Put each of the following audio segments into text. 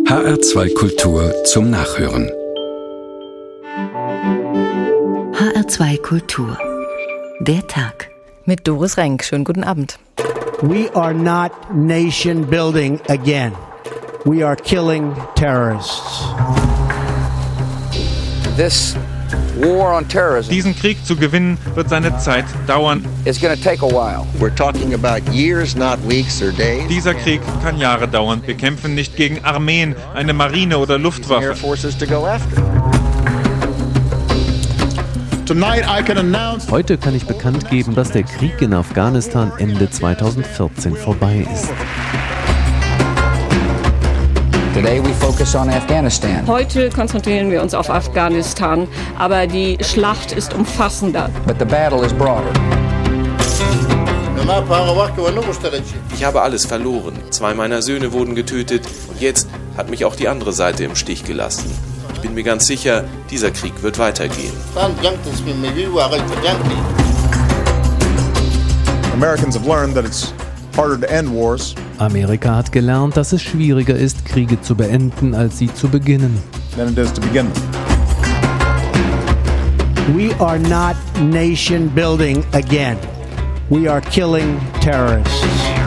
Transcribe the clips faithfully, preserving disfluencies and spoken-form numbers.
H R zwei Kultur zum Nachhören. H R zwei Kultur. Der Tag. Mit Doris Renk. Schönen guten Abend. We are not nation building again. We are killing terrorists. This war on terrorism. Diesen Krieg zu gewinnen, wird seine Zeit dauern. It's going to take a while. We're talking about years, not weeks or days. Dieser Krieg kann Jahre dauern. Wir kämpfen nicht gegen Armeen, eine Marine oder Luftwaffe. Air forces to go after. Heute kann ich bekannt geben, dass der Krieg in Afghanistan Ende zweitausendvierzehn vorbei ist. Today we focus on Afghanistan. Heute konzentrieren wir uns auf Afghanistan, aber die Schlacht ist umfassender. But the battle is broader. Ich habe alles verloren. Zwei meiner Söhne wurden getötet und jetzt hat mich auch die andere Seite im Stich gelassen. Ich bin mir ganz sicher, dieser Krieg wird weitergehen. Americans have learned that it's harder to end wars. Amerika hat gelernt, dass es schwieriger ist, Kriege zu beenden, als sie zu beginnen. Than it is to begin them. We are not nation building again. We are killing terrorists.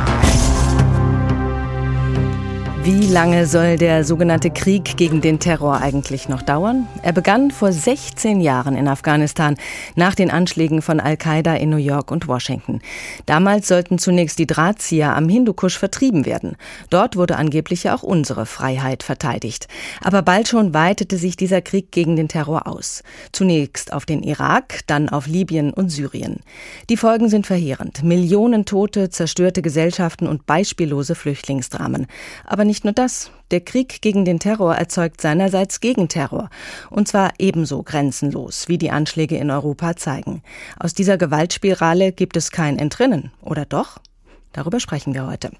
Wie lange soll der sogenannte Krieg gegen den Terror eigentlich noch dauern? Er begann vor sechzehn Jahren in Afghanistan, nach den Anschlägen von Al-Qaida in New York und Washington. Damals sollten zunächst die Drahtzieher am Hindukusch vertrieben werden. Dort wurde angeblich ja auch unsere Freiheit verteidigt. Aber bald schon weitete sich dieser Krieg gegen den Terror aus. Zunächst auf den Irak, dann auf Libyen und Syrien. Die Folgen sind verheerend. Millionen Tote, zerstörte Gesellschaften und beispiellose Flüchtlingsdramen. Aber nicht nur das. Der Krieg gegen den Terror erzeugt seinerseits Gegenterror. Und zwar ebenso grenzenlos, wie die Anschläge in Europa zeigen. Aus dieser Gewaltspirale gibt es kein Entrinnen. Oder doch? Darüber sprechen wir heute.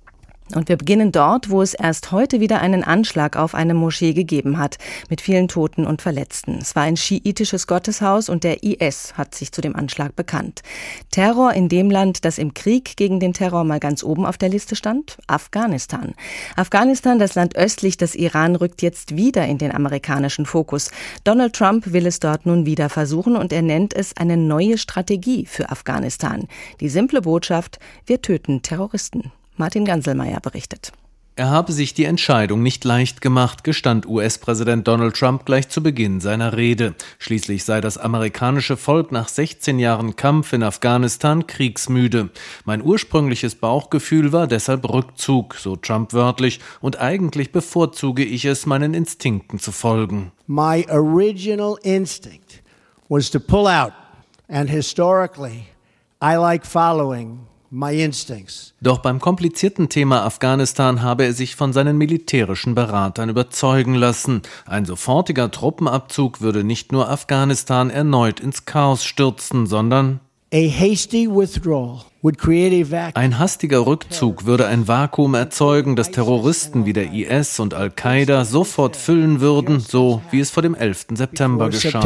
Und wir beginnen dort, wo es erst heute wieder einen Anschlag auf eine Moschee gegeben hat, mit vielen Toten und Verletzten. Es war ein schiitisches Gotteshaus und der I S hat sich zu dem Anschlag bekannt. Terror in dem Land, das im Krieg gegen den Terror mal ganz oben auf der Liste stand? Afghanistan. Afghanistan, das Land östlich des Iran, rückt jetzt wieder in den amerikanischen Fokus. Donald Trump will es dort nun wieder versuchen und er nennt es eine neue Strategie für Afghanistan. Die simple Botschaft: wir töten Terroristen. Martin Ganselmeier berichtet. Er habe sich die Entscheidung nicht leicht gemacht, gestand U S-Präsident Donald Trump gleich zu Beginn seiner Rede. Schließlich sei das amerikanische Volk nach sechzehn Jahren Kampf in Afghanistan kriegsmüde. Mein ursprüngliches Bauchgefühl war deshalb Rückzug, so Trump wörtlich, und eigentlich bevorzuge ich es, meinen Instinkten zu folgen. My original instinct was to pull out, and historically I like following my instincts. Doch beim komplizierten Thema Afghanistan habe er sich von seinen militärischen Beratern überzeugen lassen. Ein sofortiger Truppenabzug würde nicht nur Afghanistan erneut ins Chaos stürzen, sondern A hasty withdrawal would create a vacuum. Ein hastiger Rückzug würde ein Vakuum erzeugen, das Terroristen wie der I S und Al-Qaida sofort füllen würden, so wie es vor dem elften September geschah.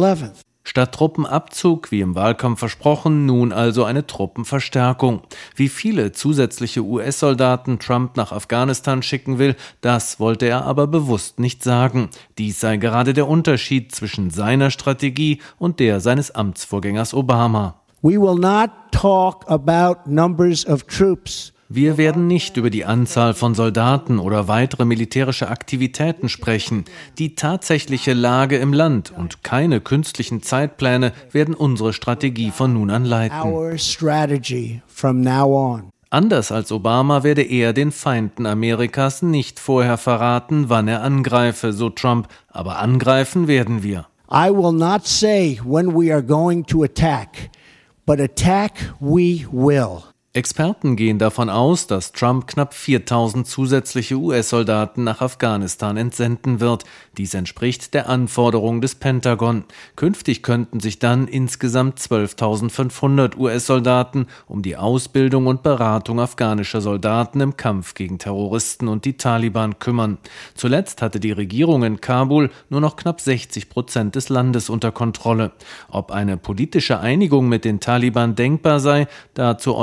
Statt Truppenabzug, wie im Wahlkampf versprochen, nun also eine Truppenverstärkung. Wie viele zusätzliche U S-Soldaten Trump nach Afghanistan schicken will, das wollte er aber bewusst nicht sagen. Dies sei gerade der Unterschied zwischen seiner Strategie und der seines Amtsvorgängers Obama. We will not talk about numbers of troops. Wir werden nicht über die Anzahl von Soldaten oder weitere militärische Aktivitäten sprechen. Die tatsächliche Lage im Land und keine künstlichen Zeitpläne werden unsere Strategie von nun an leiten. Our strategy from now on. Anders als Obama werde er den Feinden Amerikas nicht vorher verraten, wann er angreife, so Trump. Aber angreifen werden wir. I will not say when we are going to attack, but attack we will. Experten gehen davon aus, dass Trump knapp viertausend zusätzliche U S-Soldaten nach Afghanistan entsenden wird. Dies entspricht der Anforderung des Pentagon. Künftig könnten sich dann insgesamt zwölftausendfünfhundert U S-Soldaten um die Ausbildung und Beratung afghanischer Soldaten im Kampf gegen Terroristen und die Taliban kümmern. Zuletzt hatte die Regierung in Kabul nur noch knapp sechzig Prozent des Landes unter Kontrolle. Ob eine politische Einigung mit den Taliban denkbar sei, dazu äußerte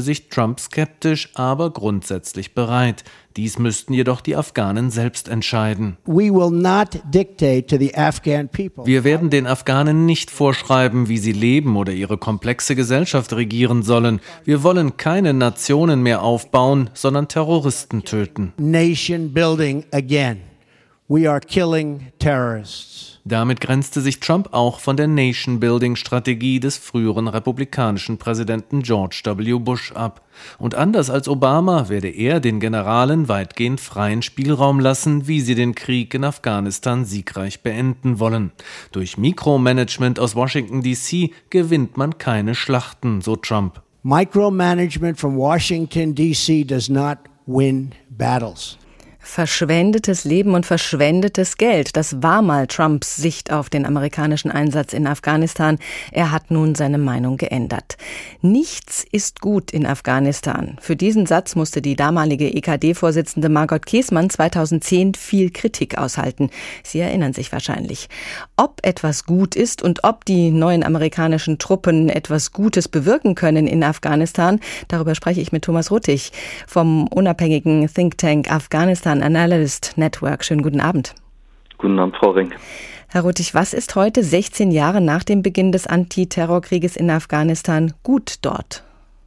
sich Trump skeptisch, aber grundsätzlich bereit. Dies müssten jedoch die Afghanen selbst entscheiden. We will not dictate to the Afghan people. Wir werden den Afghanen nicht vorschreiben, wie sie leben oder ihre komplexe Gesellschaft regieren sollen. Wir wollen keine Nationen mehr aufbauen, sondern Terroristen töten. Nation building again. We are killing terrorists. Damit grenzte sich Trump auch von der Nation-Building-Strategie des früheren republikanischen Präsidenten George W. Bush ab. Und anders als Obama werde er den Generalen weitgehend freien Spielraum lassen, wie sie den Krieg in Afghanistan siegreich beenden wollen. Durch Mikromanagement aus Washington D C gewinnt man keine Schlachten, so Trump. Micromanagement from Washington D C does not win battles. Verschwendetes Leben und verschwendetes Geld. Das war mal Trumps Sicht auf den amerikanischen Einsatz in Afghanistan. Er hat nun seine Meinung geändert. Nichts ist gut in Afghanistan. Für diesen Satz musste die damalige E K D-Vorsitzende Margot Käßmann zweitausendzehn viel Kritik aushalten. Sie erinnern sich wahrscheinlich. Ob etwas gut ist und ob die neuen amerikanischen Truppen etwas Gutes bewirken können in Afghanistan, darüber spreche ich mit Thomas Ruttig vom unabhängigen Think Tank Afghanistan Analyst Network. Schönen guten Abend. Guten Abend, Frau Rink. Herr Ruttig, was ist heute, sechzehn Jahre nach dem Beginn des Antiterrorkrieges in Afghanistan, gut dort?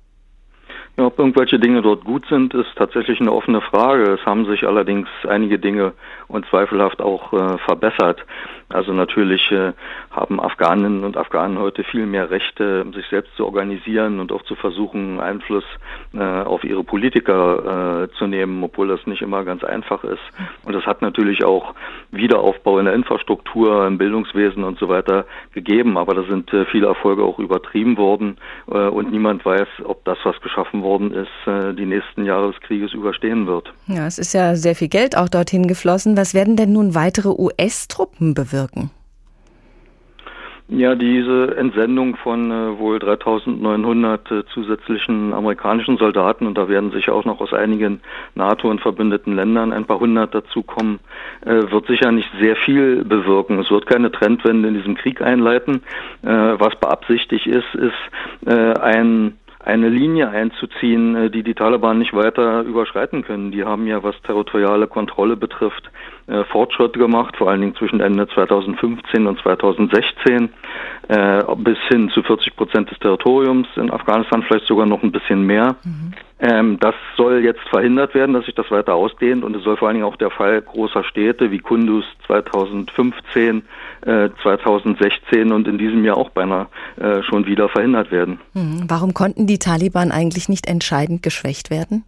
Ja, ob irgendwelche Dinge dort gut sind, ist tatsächlich eine offene Frage. Es haben sich allerdings einige Dinge unzweifelhaft auch äh, verbessert. Also natürlich äh, haben Afghaninnen und Afghanen heute viel mehr Rechte, sich selbst zu organisieren und auch zu versuchen, Einfluss äh, auf ihre Politiker äh, zu nehmen, obwohl das nicht immer ganz einfach ist. Und das hat natürlich auch Wiederaufbau in der Infrastruktur, im Bildungswesen und so weiter gegeben. Aber da sind äh, viele Erfolge auch übertrieben worden äh, und niemand weiß, ob das, was geschaffen worden ist, äh, die nächsten Jahre des Krieges überstehen wird. Ja, es ist ja sehr viel Geld auch dorthin geflossen. Was werden denn nun weitere U S-Truppen bewirken? Ja, diese Entsendung von äh, wohl dreitausendneunhundert äh, zusätzlichen amerikanischen Soldaten, und da werden sicher auch noch aus einigen NATO- und verbündeten Ländern ein paar hundert dazukommen, äh, wird sicher nicht sehr viel bewirken. Es wird keine Trendwende in diesem Krieg einleiten. Äh, was beabsichtigt ist, ist äh, ein eine Linie einzuziehen, die die Taliban nicht weiter überschreiten können. Die haben ja, was territoriale Kontrolle betrifft, äh, Fortschritte gemacht, vor allen Dingen zwischen Ende zweitausendfünfzehn und zweitausendsechzehn, äh, bis hin zu vierzig Prozent des Territoriums in Afghanistan, vielleicht sogar noch ein bisschen mehr. Mhm. Ähm, das soll jetzt verhindert werden, dass sich das weiter ausdehnt, und es soll vor allen Dingen auch der Fall großer Städte wie Kunduz zweitausendfünfzehn, äh, zweitausendsechzehn und in diesem Jahr auch beinahe äh, schon wieder verhindert werden. Mhm. Warum konnten die Taliban eigentlich nicht entscheidend geschwächt werden?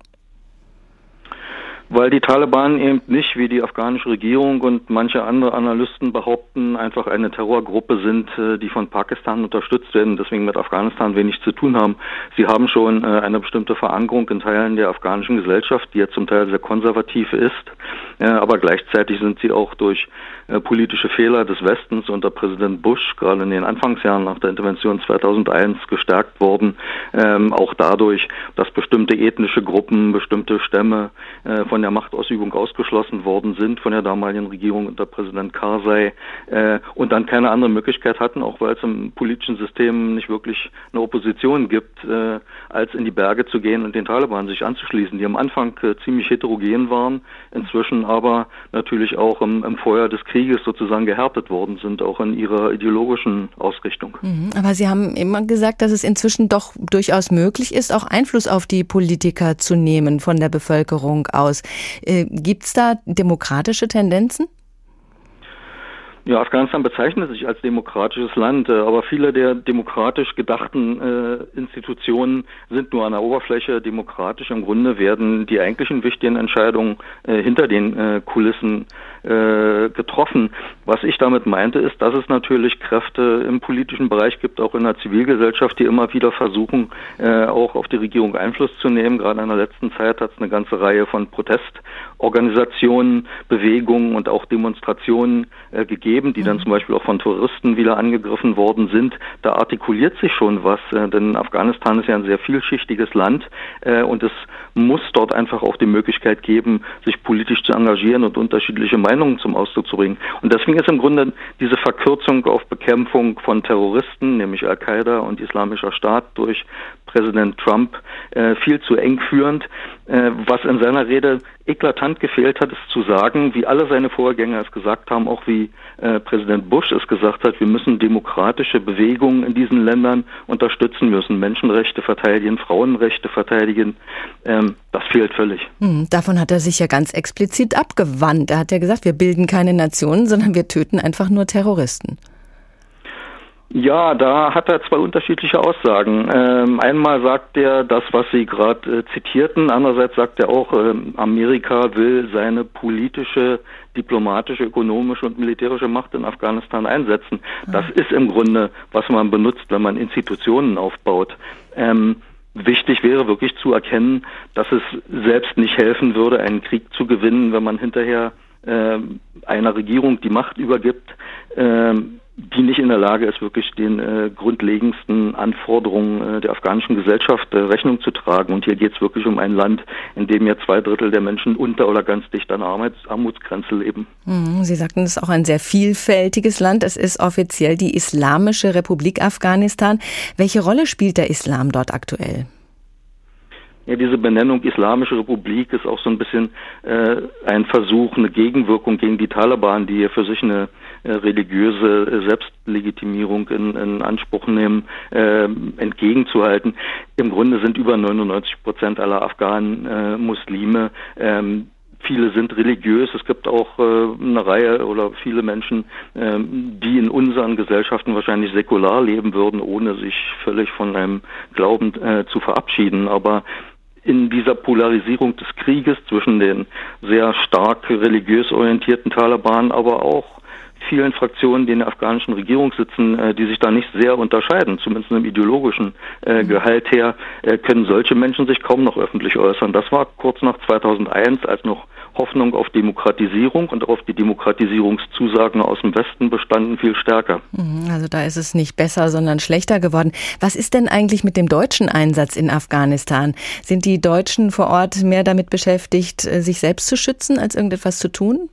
Weil die Taliban eben nicht, wie die afghanische Regierung und manche andere Analysten behaupten, einfach eine Terrorgruppe sind, die von Pakistan unterstützt werden, deswegen mit Afghanistan wenig zu tun haben. Sie haben schon eine bestimmte Verankerung in Teilen der afghanischen Gesellschaft, die jetzt zum Teil sehr konservativ ist, aber gleichzeitig sind sie auch durch politische Fehler des Westens unter Präsident Bush, gerade in den Anfangsjahren nach der Intervention zweitausendeins, gestärkt worden. Ähm, auch dadurch, dass bestimmte ethnische Gruppen, bestimmte Stämme äh, von der Machtausübung ausgeschlossen worden sind von der damaligen Regierung unter Präsident Karzai äh, und dann keine andere Möglichkeit hatten, auch weil es im politischen System nicht wirklich eine Opposition gibt, äh, als in die Berge zu gehen und den Taliban sich anzuschließen, die am Anfang äh, ziemlich heterogen waren, inzwischen aber natürlich auch im, im Feuer des Krieges sozusagen gehärtet worden sind, auch in ihrer ideologischen Ausrichtung. Aber Sie haben immer gesagt, dass es inzwischen doch durchaus möglich ist, auch Einfluss auf die Politiker zu nehmen von der Bevölkerung aus. Äh, gibt es da demokratische Tendenzen? Ja, Afghanistan bezeichnet sich als demokratisches Land, aber viele der demokratisch gedachten äh, Institutionen sind nur an der Oberfläche demokratisch. Im Grunde werden die eigentlichen wichtigen Entscheidungen äh, hinter den äh, Kulissen äh, getroffen. Was ich damit meinte, ist, dass es natürlich Kräfte im politischen Bereich gibt, auch in der Zivilgesellschaft, die immer wieder versuchen, äh, auch auf die Regierung Einfluss zu nehmen. Gerade in der letzten Zeit hat es eine ganze Reihe von Protestorganisationen, Bewegungen und auch Demonstrationen äh, gegeben, die dann zum Beispiel auch von Touristen wieder angegriffen worden sind. Da artikuliert sich schon was, äh, denn Afghanistan ist ja ein sehr vielschichtiges Land äh, und es muss dort einfach auch die Möglichkeit geben, sich politisch zu engagieren und unterschiedliche Meinungen Meinungen zum Ausdruck zu bringen. Und deswegen ist im Grunde diese Verkürzung auf Bekämpfung von Terroristen, nämlich Al-Qaida und Islamischer Staat durch Präsident Trump, äh, viel zu engführend. Äh, was in seiner Rede eklatant gefehlt hat, ist zu sagen, wie alle seine Vorgänger es gesagt haben, auch wie äh, Präsident Bush es gesagt hat, wir müssen demokratische Bewegungen in diesen Ländern unterstützen, wir müssen Menschenrechte verteidigen, Frauenrechte verteidigen. Ähm, das fehlt völlig. Hm, davon hat er sich ja ganz explizit abgewandt. Er hat ja gesagt, wir bilden keine Nationen, sondern wir töten einfach nur Terroristen. Ja, da hat er zwei unterschiedliche Aussagen. Ähm, einmal sagt er das, was Sie gerade äh, zitierten. Andererseits sagt er auch, äh, Amerika will seine politische, diplomatische, ökonomische und militärische Macht in Afghanistan einsetzen. Mhm. Das ist im Grunde, was man benutzt, wenn man Institutionen aufbaut. Ähm, Wichtig wäre wirklich zu erkennen, dass es selbst nicht helfen würde, einen Krieg zu gewinnen, wenn man hinterher äh, einer Regierung die Macht übergibt, äh, die nicht in der Lage ist, wirklich den äh, grundlegendsten Anforderungen äh, der afghanischen Gesellschaft äh, Rechnung zu tragen. Und hier geht es wirklich um ein Land, in dem ja zwei Drittel der Menschen unter oder ganz dicht an Armuts- Armutsgrenze leben. Sie sagten, es ist auch ein sehr vielfältiges Land. Es ist offiziell die Islamische Republik Afghanistan. Welche Rolle spielt der Islam dort aktuell? Ja, diese Benennung Islamische Republik ist auch so ein bisschen äh, ein Versuch, eine Gegenwirkung gegen die Taliban, die hier für sich eine äh, religiöse äh, Selbstlegitimierung in, in Anspruch nehmen, äh, entgegenzuhalten. Im Grunde sind über neunundneunzig Prozent aller Afghanen äh, Muslime. Ähm, Viele sind religiös. Es gibt auch äh, eine Reihe oder viele Menschen, ähm, die in unseren Gesellschaften wahrscheinlich säkular leben würden, ohne sich völlig von einem Glauben äh, zu verabschieden. Aber in dieser Polarisierung des Krieges zwischen den sehr stark religiös orientierten Taliban, aber auch vielen Fraktionen, die in der afghanischen Regierung sitzen, äh, die sich da nicht sehr unterscheiden, zumindest im ideologischen äh, Gehalt her, äh, können solche Menschen sich kaum noch öffentlich äußern. Das war kurz nach zweitausendeins, als noch Hoffnung auf Demokratisierung und auf die Demokratisierungszusagen aus dem Westen bestanden, viel stärker. Also da ist es nicht besser, sondern schlechter geworden. Was ist denn eigentlich mit dem deutschen Einsatz in Afghanistan? Sind die Deutschen vor Ort mehr damit beschäftigt, sich selbst zu schützen, als irgendetwas zu tun?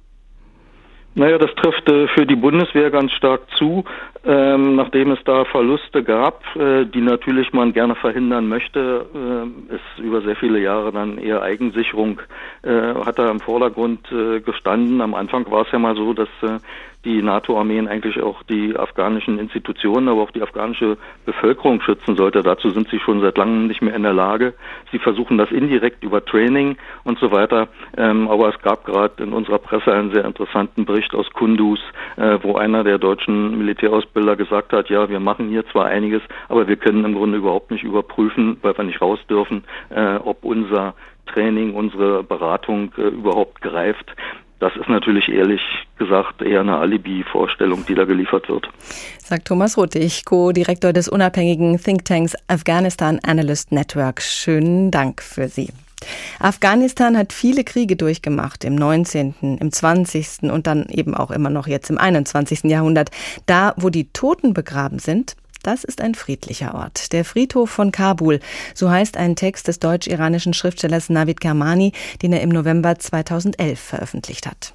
Naja, das trifft äh, für die Bundeswehr ganz stark zu, ähm, nachdem es da Verluste gab, äh, die natürlich man gerne verhindern möchte, äh, ist über sehr viele Jahre dann eher Eigensicherung, äh, hat da im Vordergrund äh, gestanden. Am Anfang war es ja mal so, dass äh, die NATO-Armeen eigentlich auch die afghanischen Institutionen, aber auch die afghanische Bevölkerung schützen sollte. Dazu sind sie schon seit langem nicht mehr in der Lage. Sie versuchen das indirekt über Training und so weiter. Ähm, aber es gab gerade in unserer Presse einen sehr interessanten Bericht aus Kunduz, äh, wo einer der deutschen Militärausbilder gesagt hat, ja, wir machen hier zwar einiges, aber wir können im Grunde überhaupt nicht überprüfen, weil wir nicht raus dürfen, äh, ob unser Training, unsere Beratung äh, überhaupt greift. Das ist natürlich ehrlich gesagt eher eine Alibi-Vorstellung, die da geliefert wird. Sagt Thomas Ruttig, Co-Direktor des unabhängigen Thinktanks Afghanistan Analyst Network. Schönen Dank für Sie. Afghanistan hat viele Kriege durchgemacht, im neunzehnten, im zwanzigsten und dann eben auch immer noch jetzt im einundzwanzigsten Jahrhundert. Da, wo die Toten begraben sind, das ist ein friedlicher Ort. Der Friedhof von Kabul, so heißt ein Text des deutsch-iranischen Schriftstellers Navid Kermani, den er im November zweitausendelf veröffentlicht hat.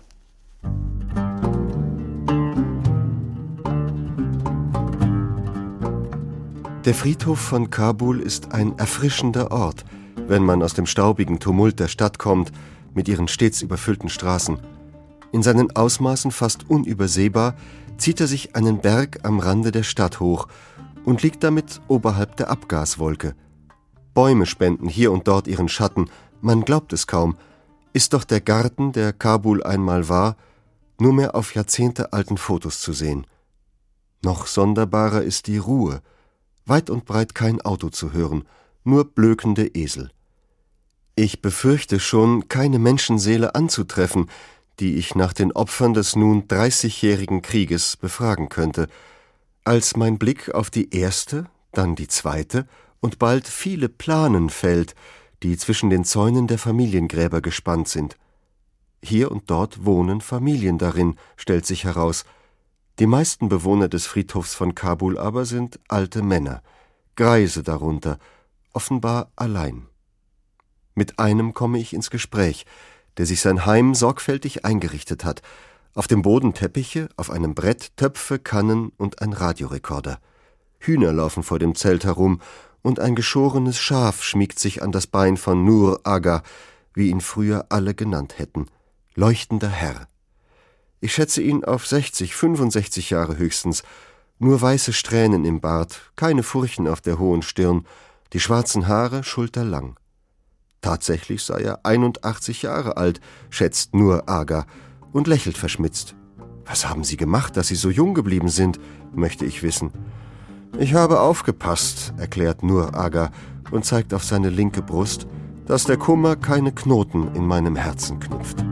Der Friedhof von Kabul ist ein erfrischender Ort, wenn man aus dem staubigen Tumult der Stadt kommt, mit ihren stets überfüllten Straßen. In seinen Ausmaßen fast unübersehbar zieht er sich einen Berg am Rande der Stadt hoch und liegt damit oberhalb der Abgaswolke. Bäume spenden hier und dort ihren Schatten, man glaubt es kaum, ist doch der Garten, der Kabul einmal war, nur mehr auf jahrzehntealten Fotos zu sehen. Noch sonderbarer ist die Ruhe, weit und breit kein Auto zu hören, nur blökende Esel. Ich befürchte schon, keine Menschenseele anzutreffen, die ich nach den Opfern des nun dreißigjährigen Krieges befragen könnte, als mein Blick auf die erste, dann die zweite und bald viele Planen fällt, die zwischen den Zäunen der Familiengräber gespannt sind. Hier und dort wohnen Familien darin, stellt sich heraus. Die meisten Bewohner des Friedhofs von Kabul aber sind alte Männer, Greise darunter, offenbar allein. Mit einem komme ich ins Gespräch, der sich sein Heim sorgfältig eingerichtet hat, Auf dem Boden Teppiche, auf einem Brett Töpfe, Kannen und ein Radiorekorder. Hühner laufen vor dem Zelt herum und ein geschorenes Schaf schmiegt sich an das Bein von Nur Aga, wie ihn früher alle genannt hätten. Leuchtender Herr. Ich schätze ihn auf sechzig, fünfundsechzig Jahre höchstens. Nur weiße Strähnen im Bart, keine Furchen auf der hohen Stirn, die schwarzen Haare schulterlang. Tatsächlich sei er einundachtzig Jahre alt, schätzt Nur Aga und lächelt verschmitzt. Was haben Sie gemacht, dass Sie so jung geblieben sind, möchte ich wissen. Ich habe aufgepasst, erklärt Nur Aga und zeigt auf seine linke Brust, dass der Kummer keine Knoten in meinem Herzen knüpft.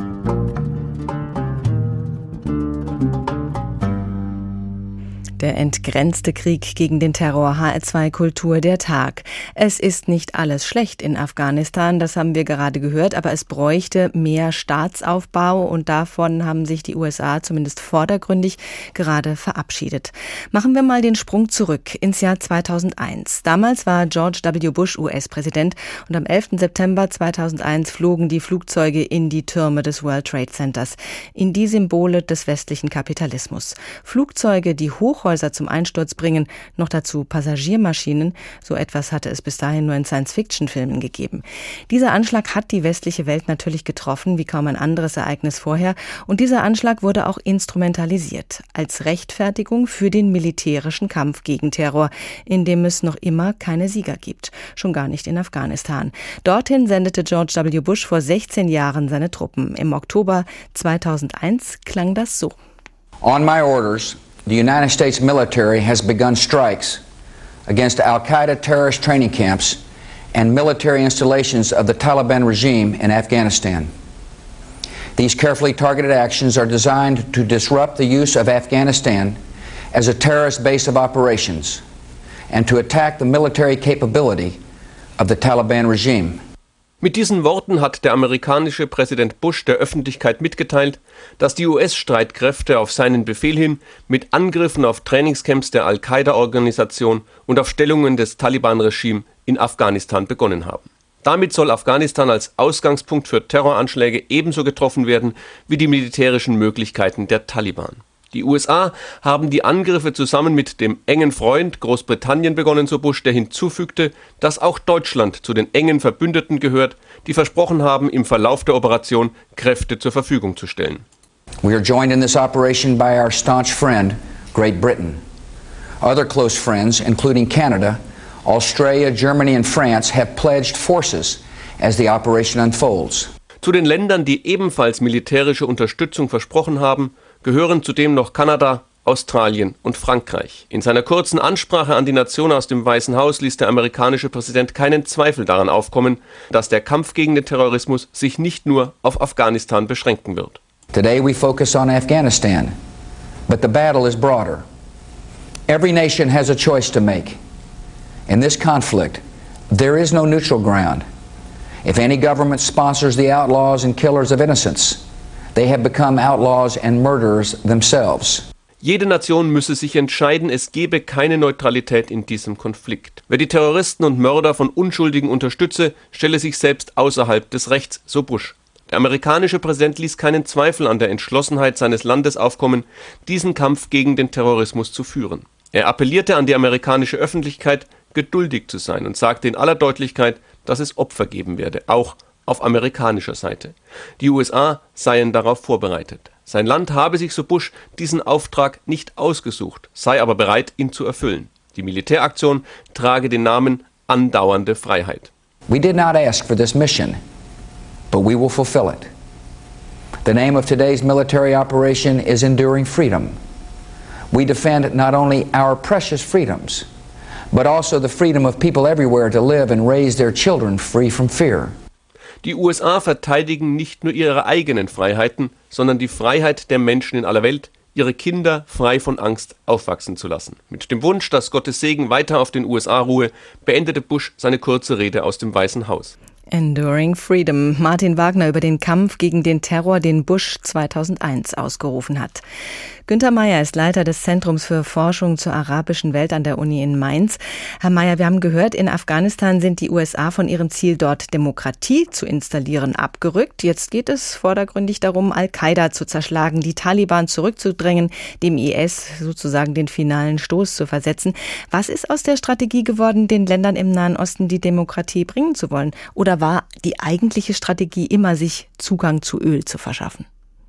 Der entgrenzte Krieg gegen den Terror, H R zwei Kultur, der Tag. Es ist nicht alles schlecht in Afghanistan, das haben wir gerade gehört, aber es bräuchte mehr Staatsaufbau und davon haben sich die U S A zumindest vordergründig gerade verabschiedet. Machen wir mal den Sprung zurück ins Jahr zweitausendeins. Damals war George W. Bush U S-Präsident und am elften September zweitausendeins flogen die Flugzeuge in die Türme des World Trade Centers, in die Symbole des westlichen Kapitalismus. Flugzeuge, die Hochhäuser zum Einsturz bringen, noch dazu Passagiermaschinen. So etwas hatte es bis dahin nur in Science-Fiction-Filmen gegeben. Dieser Anschlag hat die westliche Welt natürlich getroffen, wie kaum ein anderes Ereignis vorher. Und dieser Anschlag wurde auch instrumentalisiert, als Rechtfertigung für den militärischen Kampf gegen Terror, in dem es noch immer keine Sieger gibt. Schon gar nicht in Afghanistan. Dorthin sendete George W. Bush vor sechzehn Jahren seine Truppen. Im Oktober zweitausendeins klang das so. On my orders, the United States military has begun strikes against Al-Qaeda terrorist training camps and military installations of the Taliban regime in Afghanistan. These carefully targeted actions are designed to disrupt the use of Afghanistan as a terrorist base of operations and to attack the military capability of the Taliban regime. Mit diesen Worten hat der amerikanische Präsident Bush der Öffentlichkeit mitgeteilt, dass die U S-Streitkräfte auf seinen Befehl hin mit Angriffen auf Trainingscamps der Al-Qaida-Organisation und auf Stellungen des Taliban-Regimes in Afghanistan begonnen haben. Damit soll Afghanistan als Ausgangspunkt für Terroranschläge ebenso getroffen werden wie die militärischen Möglichkeiten der Taliban. Die U S A haben die Angriffe zusammen mit dem engen Freund Großbritannien begonnen, so Bush, der hinzufügte, dass auch Deutschland zu den engen Verbündeten gehört, die versprochen haben, im Verlauf der Operation Kräfte zur Verfügung zu stellen. We are joined in this operation by our staunch friend, Great Britain. Other close friends, including Canada, Australia, Germany and France, have pledged forces as the operation unfolds. Zu den Ländern, die ebenfalls militärische Unterstützung versprochen haben, gehören zudem noch Kanada, Australien und Frankreich. In seiner kurzen Ansprache an die Nation aus dem Weißen Haus ließ der amerikanische Präsident keinen Zweifel daran aufkommen, dass der Kampf gegen den Terrorismus sich nicht nur auf Afghanistan beschränken wird. Today we focus on Afghanistan, but the battle is broader. Every nation has a choice to make. In this conflict, there is no neutral ground. If any government sponsors the outlaws and killers of innocents, they have become outlaws and murderers themselves. Jede Nation müsse sich entscheiden, es gebe keine Neutralität in diesem Konflikt. Wer die Terroristen und Mörder von Unschuldigen unterstütze, stelle sich selbst außerhalb des Rechts, so Bush. Der amerikanische Präsident ließ keinen Zweifel an der Entschlossenheit seines Landes aufkommen, diesen Kampf gegen den Terrorismus zu führen. Er appellierte an die amerikanische Öffentlichkeit, geduldig zu sein und sagte in aller Deutlichkeit, dass es Opfer geben werde, auch auf amerikanischer Seite. Die U S A seien darauf vorbereitet. Sein Land habe sich, so Bush, diesen Auftrag nicht ausgesucht, sei aber bereit, ihn zu erfüllen. Die Militäraktion trage den Namen Andauernde Freiheit. We did not ask for this mission, but we will fulfill it. The name of today's military operation is Enduring Freedom. We defend not only our precious freedoms, but also the freedom of people everywhere to live and raise their children free from fear. Die U S A verteidigen nicht nur ihre eigenen Freiheiten, sondern die Freiheit der Menschen in aller Welt, ihre Kinder frei von Angst aufwachsen zu lassen. Mit dem Wunsch, dass Gottes Segen weiter auf den U S A ruhe, beendete Bush seine kurze Rede aus dem Weißen Haus. Enduring Freedom. Martin Wagner über den Kampf gegen den Terror, den Bush zweitausendeins ausgerufen hat. Günter Meyer ist Leiter des Zentrums für Forschung zur arabischen Welt an der Uni in Mainz. Herr Meyer, wir haben gehört, in Afghanistan sind die U S A von ihrem Ziel, dort Demokratie zu installieren, abgerückt. Jetzt geht es vordergründig darum, Al-Qaida zu zerschlagen, die Taliban zurückzudrängen, dem I S sozusagen den finalen Stoß zu versetzen. Was ist aus der Strategie geworden, den Ländern im Nahen Osten die Demokratie bringen zu wollen? Oder war die eigentliche Strategie immer, sich Zugang zu Öl zu verschaffen?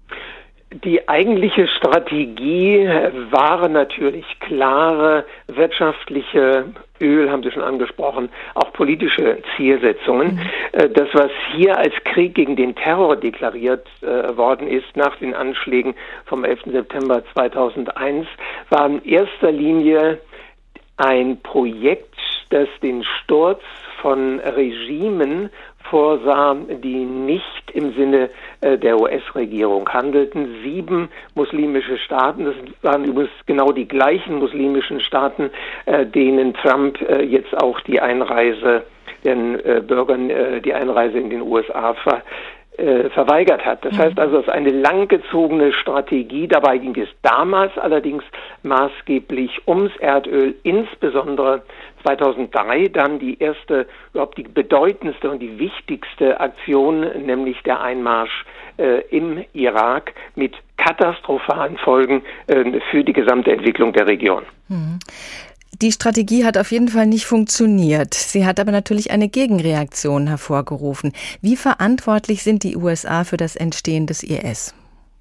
Die eigentliche Strategie waren natürlich klare wirtschaftliche, Öl haben Sie schon angesprochen, auch politische Zielsetzungen. Mhm. Das, was hier als Krieg gegen den Terror deklariert äh, worden ist nach den Anschlägen vom elften September zweitausendeins, war in erster Linie ein Projekt, das den Sturz von Regimen vorsah, die nicht im Sinne äh, der U S-Regierung handelten. Sieben muslimische Staaten, das waren übrigens genau die gleichen muslimischen Staaten, äh, denen Trump äh, jetzt auch die Einreise, den äh, Bürgern äh, die Einreise in den U S A ver Äh, verweigert hat. Das heißt also, es ist eine langgezogene Strategie. Dabei ging es damals allerdings maßgeblich ums Erdöl, insbesondere zweitausenddrei dann die erste, überhaupt die bedeutendste und die wichtigste Aktion, nämlich der Einmarsch äh, im Irak mit katastrophalen Folgen äh, für die gesamte Entwicklung der Region. Mhm. Die Strategie hat auf jeden Fall nicht funktioniert. Sie hat aber natürlich eine Gegenreaktion hervorgerufen. Wie verantwortlich sind die U S A für das Entstehen des I S?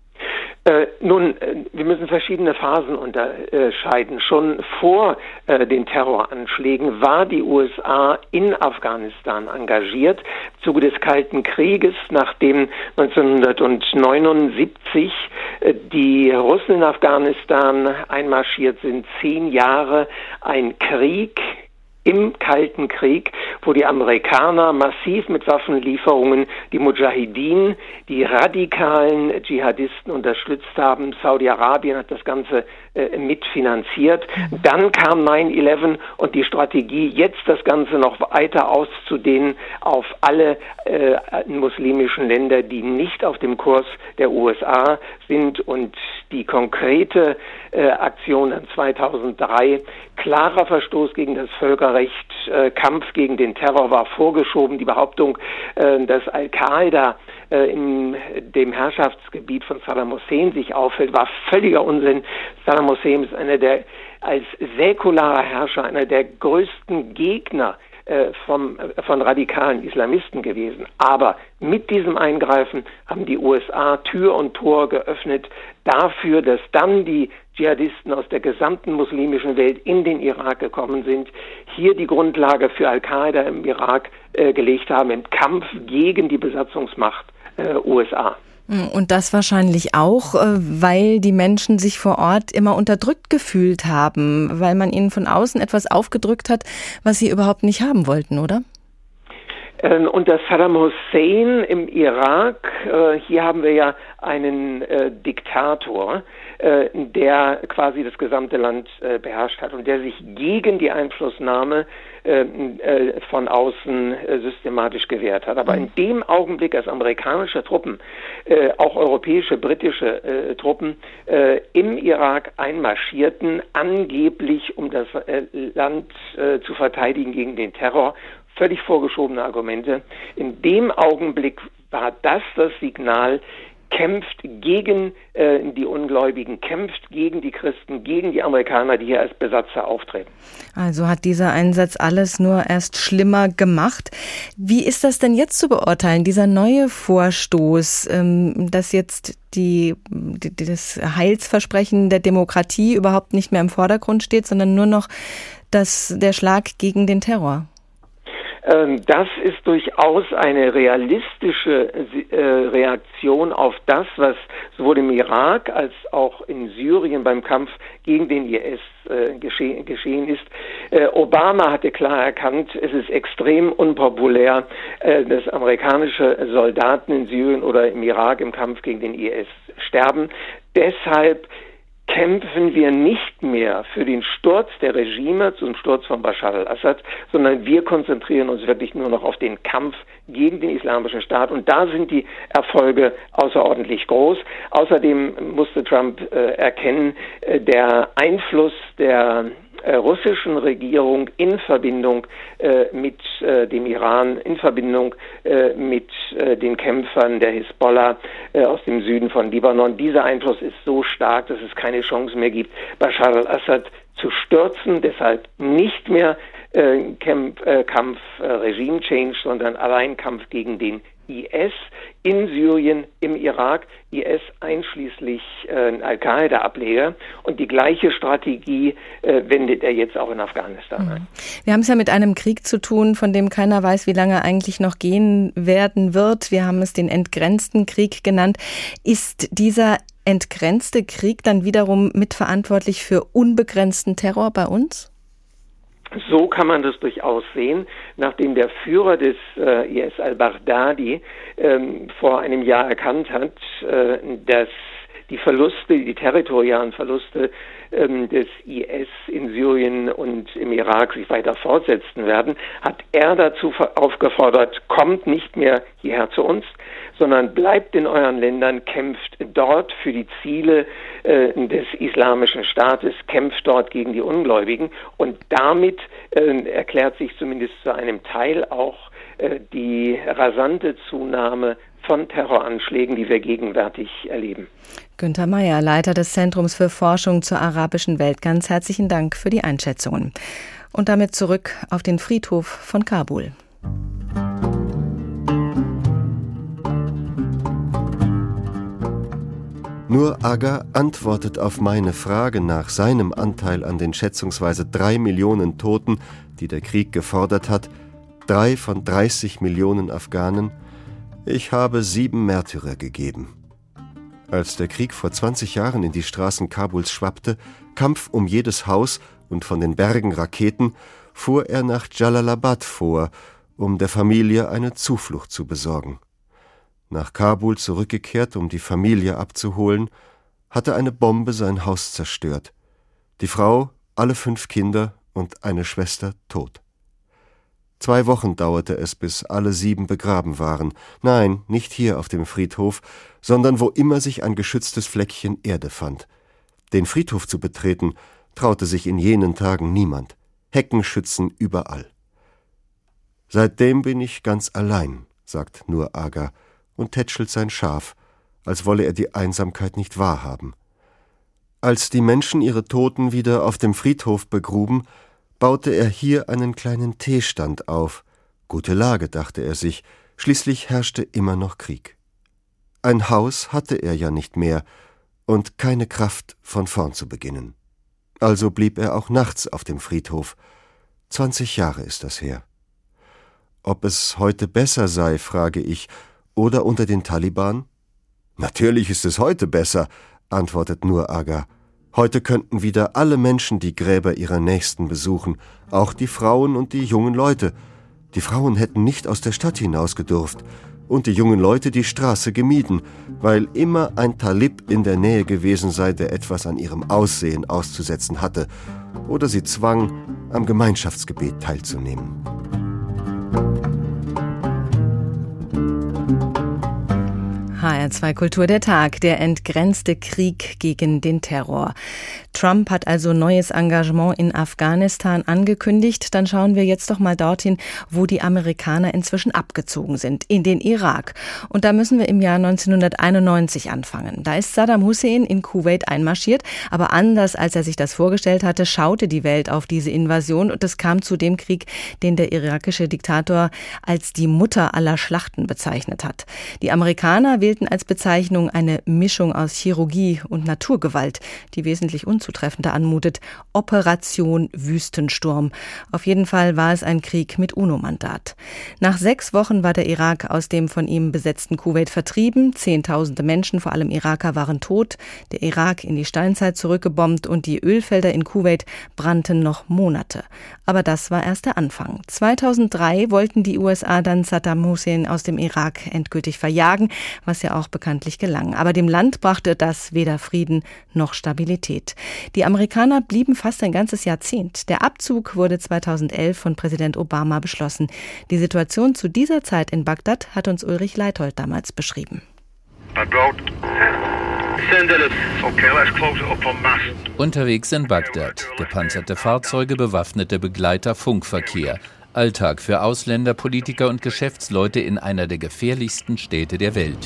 Äh, nun, wir müssen verschiedene Phasen unterscheiden. Schon vor äh, den Terroranschlägen war die U S A in Afghanistan engagiert. Im Zuge des Kalten Krieges, nachdem neunzehnhundertneunundsiebzig äh, die Russen in Afghanistan einmarschiert sind, zehn Jahre ein Krieg im Kalten Krieg, wo die Amerikaner massiv mit Waffenlieferungen die Mujahideen, die radikalen Dschihadisten unterstützt haben. Saudi-Arabien hat das Ganze äh, mitfinanziert. Dann kam neun elf und die Strategie, jetzt das Ganze noch weiter auszudehnen auf alle äh, muslimischen Länder, die nicht auf dem Kurs der U S A sind. Und die konkrete äh, Aktion dann zweitausenddrei, klarer Verstoß gegen das Völkerrecht, äh, Kampf gegen den Terror war vorgeschoben. Die Behauptung, äh, dass Al-Qaida äh, in dem Herrschaftsgebiet von Saddam Hussein sich aufhält, war völliger Unsinn. Saddam Hussein ist einer der, als säkularer Herrscher, einer der größten Gegner äh, vom, äh, von radikalen Islamisten gewesen. Aber mit diesem Eingreifen haben die U S A Tür und Tor geöffnet dafür, dass dann die Dschihadisten aus der gesamten muslimischen Welt in den Irak gekommen sind, hier die Grundlage für Al-Qaida im Irak äh, gelegt haben, im Kampf gegen die Besatzungsmacht äh, U S A. Und das wahrscheinlich auch, weil die Menschen sich vor Ort immer unterdrückt gefühlt haben, weil man ihnen von außen etwas aufgedrückt hat, was sie überhaupt nicht haben wollten, oder? Unter Saddam Hussein im Irak, äh, hier haben wir ja einen äh, Diktator, äh, der quasi das gesamte Land äh, beherrscht hat und der sich gegen die Einflussnahme äh, äh, von außen äh, systematisch gewehrt hat. Aber in dem Augenblick, als amerikanische Truppen, äh, auch europäische, britische äh, Truppen äh, im Irak einmarschierten, angeblich um das äh, Land äh, zu verteidigen gegen den Terror, völlig vorgeschobene Argumente. In dem Augenblick war das das Signal, kämpft gegen äh, die Ungläubigen, kämpft gegen die Christen, gegen die Amerikaner, die hier als Besatzer auftreten. Also hat dieser Einsatz alles nur erst schlimmer gemacht. Wie ist das denn jetzt zu beurteilen, dieser neue Vorstoß, ähm, dass jetzt die, die, das Heilsversprechen der Demokratie überhaupt nicht mehr im Vordergrund steht, sondern nur noch das, der Schlag gegen den Terror? Das ist durchaus eine realistische Reaktion auf das, was sowohl im Irak als auch in Syrien beim Kampf gegen den I S geschehen ist. Obama hatte klar erkannt, es ist extrem unpopulär, dass amerikanische Soldaten in Syrien oder im Irak im Kampf gegen den I S sterben. Deshalb kämpfen wir nicht mehr für den Sturz der Regime, zum Sturz von Bashar al-Assad, sondern wir konzentrieren uns wirklich nur noch auf den Kampf gegen den Islamischen Staat. Und da sind die Erfolge außerordentlich groß. Außerdem musste Trump äh, erkennen, äh, der Einfluss der äh, russischen Regierung in Verbindung äh, mit äh, dem Iran, in Verbindung äh, mit äh, den Kämpfern der Hisbollah äh, aus dem Süden von Libanon. Dieser Einfluss ist so stark, dass es keine Chance mehr gibt, Bashar al-Assad zu stürzen. Deshalb nicht mehr äh, Kampf, äh, Kampf äh, Regime Change, sondern allein Kampf gegen den I S in Syrien, im Irak, I S einschließlich äh, Al-Qaida-Ableger. Und die gleiche Strategie äh, wendet er jetzt auch in Afghanistan ein. Wir haben es ja mit einem Krieg zu tun, von dem keiner weiß, wie lange er eigentlich noch gehen werden wird. Wir haben es den entgrenzten Krieg genannt. Ist dieser entgrenzte Krieg dann wiederum mitverantwortlich für unbegrenzten Terror bei uns? So kann man das durchaus sehen. Nachdem der Führer des äh, I S al-Baghdadi ähm, vor einem Jahr erkannt hat, äh, dass die Verluste, die territorialen Verluste ähm, des I S in Syrien und im Irak sich weiter fortsetzen werden, hat er dazu aufgefordert, kommt nicht mehr hierher zu uns, sondern bleibt in euren Ländern, kämpft dort für die Ziele äh, des Islamischen Staates, kämpft dort gegen die Ungläubigen. Und damit äh, erklärt sich zumindest zu einem Teil auch äh, die rasante Zunahme von Terroranschlägen, die wir gegenwärtig erleben. Günter Meyer, Leiter des Zentrums für Forschung zur arabischen Welt. Ganz herzlichen Dank für die Einschätzungen. Und damit zurück auf den Friedhof von Kabul. Nur Agha antwortet auf meine Frage nach seinem Anteil an den schätzungsweise drei Millionen Toten, die der Krieg gefordert hat, drei von dreißig Millionen Afghanen: Ich habe sieben Märtyrer gegeben. Als der Krieg vor zwanzig Jahren in die Straßen Kabuls schwappte, Kampf um jedes Haus und von den Bergen Raketen, fuhr er nach Jalalabad vor, um der Familie eine Zuflucht zu besorgen. Nach Kabul zurückgekehrt, um die Familie abzuholen, hatte eine Bombe sein Haus zerstört. Die Frau, alle fünf Kinder und eine Schwester tot. Zwei Wochen dauerte es, bis alle sieben begraben waren. Nein, nicht hier auf dem Friedhof, sondern wo immer sich ein geschütztes Fleckchen Erde fand. Den Friedhof zu betreten, traute sich in jenen Tagen niemand. Heckenschützen überall. Seitdem bin ich ganz allein, sagt Nur Agha und tätschelt sein Schaf, als wolle er die Einsamkeit nicht wahrhaben. Als die Menschen ihre Toten wieder auf dem Friedhof begruben, baute er hier einen kleinen Teestand auf. Gute Lage, dachte er sich, schließlich herrschte immer noch Krieg. Ein Haus hatte er ja nicht mehr und keine Kraft, von vorn zu beginnen. Also blieb er auch nachts auf dem Friedhof. Zwanzig Jahre ist das her. Ob es heute besser sei, frage ich, oder unter den Taliban? Natürlich ist es heute besser, antwortet Nur Agha. Heute könnten wieder alle Menschen die Gräber ihrer Nächsten besuchen, auch die Frauen und die jungen Leute. Die Frauen hätten nicht aus der Stadt hinaus gedurft und die jungen Leute die Straße gemieden, weil immer ein Talib in der Nähe gewesen sei, der etwas an ihrem Aussehen auszusetzen hatte oder sie zwang, am Gemeinschaftsgebet teilzunehmen. H R zwei Kultur, der Tag, der entgrenzte Krieg gegen den Terror. Trump hat also neues Engagement in Afghanistan angekündigt. Dann schauen wir jetzt doch mal dorthin, wo die Amerikaner inzwischen abgezogen sind, in den Irak. Und da müssen wir im Jahr neunzehnhunderteinundneunzig anfangen. Da ist Saddam Hussein in Kuwait einmarschiert, aber anders als er sich das vorgestellt hatte, schaute die Welt auf diese Invasion und es kam zu dem Krieg, den der irakische Diktator als die Mutter aller Schlachten bezeichnet hat. Die Amerikaner wählten als Bezeichnung eine Mischung aus Chirurgie und Naturgewalt, die wesentlich unzutreffender anmutet: Operation Wüstensturm. Auf jeden Fall war es ein Krieg mit UNO-Mandat. Nach sechs Wochen war der Irak aus dem von ihm besetzten Kuwait vertrieben. Zehntausende Menschen, vor allem Iraker, waren tot. Der Irak in die Steinzeit zurückgebombt und die Ölfelder in Kuwait brannten noch Monate. Aber das war erst der Anfang. zweitausenddrei wollten die U S A dann Saddam Hussein aus dem Irak endgültig verjagen, was ja auch bekanntlich gelang. Aber dem Land brachte das weder Frieden noch Stabilität. Die Amerikaner blieben fast ein ganzes Jahrzehnt. Der Abzug wurde zweitausendelf von Präsident Obama beschlossen. Die Situation zu dieser Zeit in Bagdad hat uns Ulrich Leithold damals beschrieben. Unterwegs in Bagdad. Gepanzerte Fahrzeuge, bewaffnete Begleiter, Funkverkehr. Alltag für Ausländer, Politiker und Geschäftsleute in einer der gefährlichsten Städte der Welt.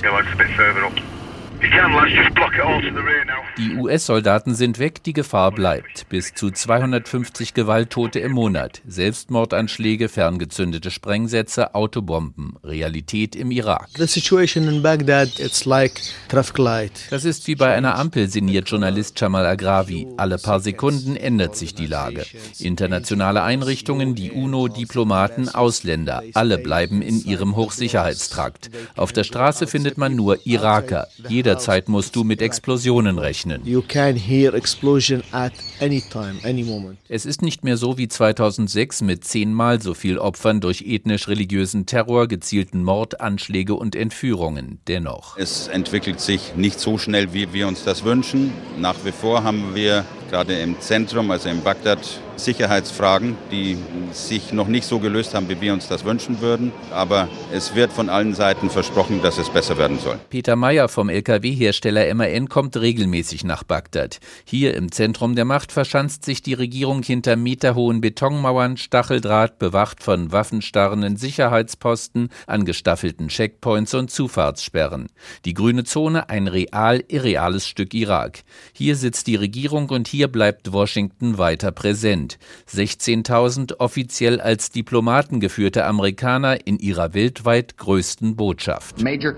Die U S-Soldaten sind weg, die Gefahr bleibt. Bis zu zweihundertfünfzig Gewalttote im Monat. Selbstmordanschläge, ferngezündete Sprengsätze, Autobomben. Realität im Irak. The situation in Baghdad, it's like traffic light. Das ist wie bei einer Ampel, sinniert Journalist Jamal Agravi. Alle paar Sekunden ändert sich die Lage. Internationale Einrichtungen, die UNO, Diplomaten, Ausländer. Alle bleiben in ihrem Hochsicherheitstrakt. Auf der Straße findet man nur Iraker. Jeder Jederzeit musst du mit Explosionen rechnen. You can hear explosion at any time, any moment. Es ist nicht mehr so wie zweitausendsechs mit zehnmal so viel Opfern durch ethnisch-religiösen Terror, gezielten Mord, Anschläge und Entführungen. Dennoch. Es entwickelt sich nicht so schnell, wie wir uns das wünschen. Nach wie vor haben wir gerade im Zentrum, also in Bagdad, Sicherheitsfragen, die sich noch nicht so gelöst haben, wie wir uns das wünschen würden. Aber es wird von allen Seiten versprochen, dass es besser werden soll. Peter Meyer vom L K W-Hersteller M A N kommt regelmäßig nach Bagdad. Hier im Zentrum der Macht verschanzt sich die Regierung hinter meterhohen Betonmauern, Stacheldraht, bewacht von waffenstarrenden Sicherheitsposten, angestaffelten Checkpoints und Zufahrtssperren. Die grüne Zone, ein real-irreales Stück Irak. Hier sitzt die Regierung und hier bleibt Washington weiter präsent. sechzehntausend offiziell als Diplomaten geführte Amerikaner in ihrer weltweit größten Botschaft.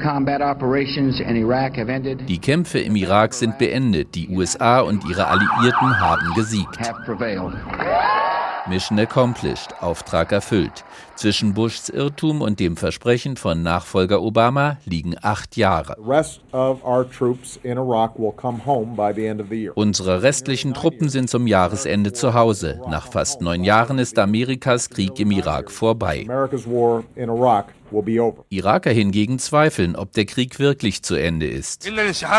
Die Kämpfe im Irak sind beendet. Die U S A und ihre Alliierten haben gesiegt. Mission accomplished, Auftrag erfüllt. Zwischen Bushs Irrtum und dem Versprechen von Nachfolger Obama liegen acht Jahre. Unsere restlichen Truppen sind zum Jahresende zu Hause. Nach fast neun Jahren ist Amerikas Krieg im Irak vorbei. Iraker hingegen zweifeln, ob der Krieg wirklich zu Ende ist.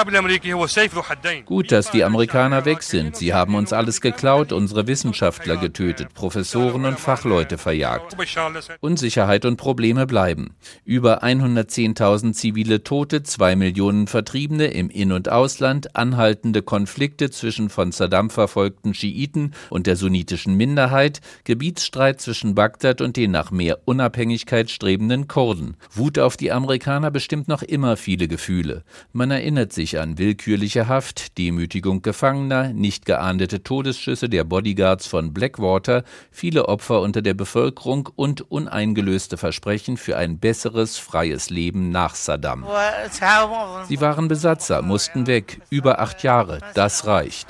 Gut, dass die Amerikaner weg sind. Sie haben uns alles geklaut, unsere Wissenschaftler getötet, Professoren und Fachleute verjagt. Unsicherheit und Probleme bleiben. Über hundertzehntausend zivile Tote, zwei Millionen Vertriebene im In- und Ausland, anhaltende Konflikte zwischen von Saddam verfolgten Schiiten und der sunnitischen Minderheit, Gebietsstreit zwischen Bagdad und den nach mehr Unabhängigkeit strebenden Kurden. Wut auf die Amerikaner bestimmt noch immer viele Gefühle. Man erinnert sich an willkürliche Haft, Demütigung Gefangener, nicht geahndete Todesschüsse der Bodyguards von Blackwater, viele Opfer unter der Bevölkerung und uneingelöste Versprechen für ein besseres, freies Leben nach Saddam. Sie waren Besatzer, mussten weg. Über acht Jahre, das reicht.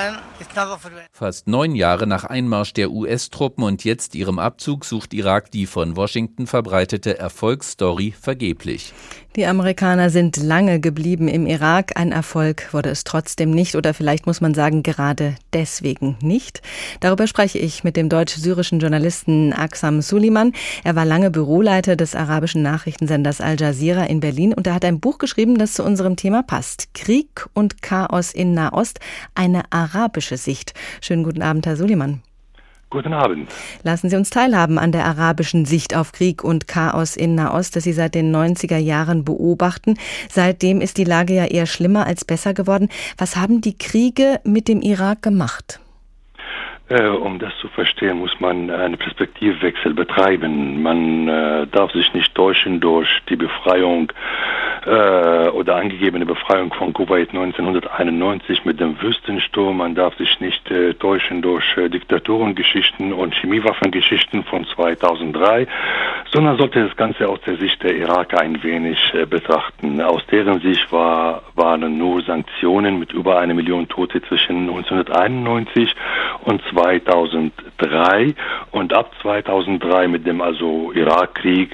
Fast neun Jahre nach Einmarsch der U S-Truppen und jetzt ihrem Abzug sucht Irak die von Washington verbreitete Erfolgsstory vergeblich. Die Amerikaner sind lange geblieben im Irak. Ein Erfolg wurde es trotzdem nicht oder vielleicht muss man sagen, gerade deswegen nicht. Darüber spreche ich mit dem deutsch-syrischen Journalisten Aksam Suliman. Er war lange Büroleiter des arabischen Nachrichtensenders Al Jazeera in Berlin und er hat ein Buch geschrieben, das zu unserem Thema passt. Krieg und Chaos in Nahost, eine arabische Sicht. Schönen guten Abend, Herr Suliman. Guten Abend. Lassen Sie uns teilhaben an der arabischen Sicht auf Krieg und Chaos in Nahost, das Sie seit den neunziger Jahren beobachten. Seitdem ist die Lage ja eher schlimmer als besser geworden. Was haben die Kriege mit dem Irak gemacht? Äh, um das zu verstehen, muss man einen Perspektivwechsel betreiben. Man äh, darf sich nicht täuschen durch die Befreiung äh, oder angegebene Befreiung von Kuwait neunzehnhunderteinundneunzig mit dem Wüstensturm. Man darf sich nicht äh, täuschen durch äh, Diktaturengeschichten und Chemiewaffengeschichten von zweitausenddrei, sondern sollte das Ganze aus der Sicht der Iraker ein wenig äh, betrachten. Aus deren Sicht war, waren nur Sanktionen mit über eine Million Tote zwischen neunzehnhunderteinundneunzig und zweitausenddrei und ab zweitausenddrei mit dem also Irakkrieg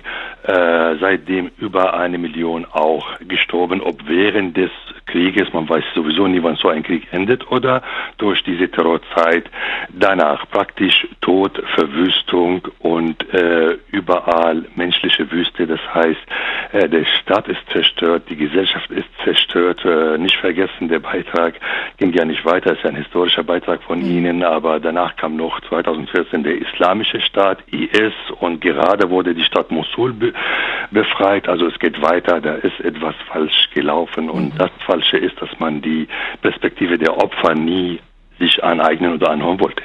Äh, seitdem über eine Million auch gestorben, ob während des Krieges, man weiß sowieso nie, wann so ein Krieg endet, oder durch diese Terrorzeit danach. Praktisch Tod, Verwüstung und äh, überall menschliche Wüste. Das heißt, äh, der Staat ist zerstört, die Gesellschaft ist zerstört. Äh, nicht vergessen, der Beitrag ging ja nicht weiter, es ist ein historischer Beitrag von mhm. Ihnen, aber danach kam noch zweitausendvierzehn der Islamische Staat, I S, und gerade wurde die Stadt Mosul be- befreit. Also es geht weiter, da ist etwas falsch gelaufen, und mhm. das Falsche ist, dass man die Perspektive der Opfer nie sich aneignen oder anhören wollte.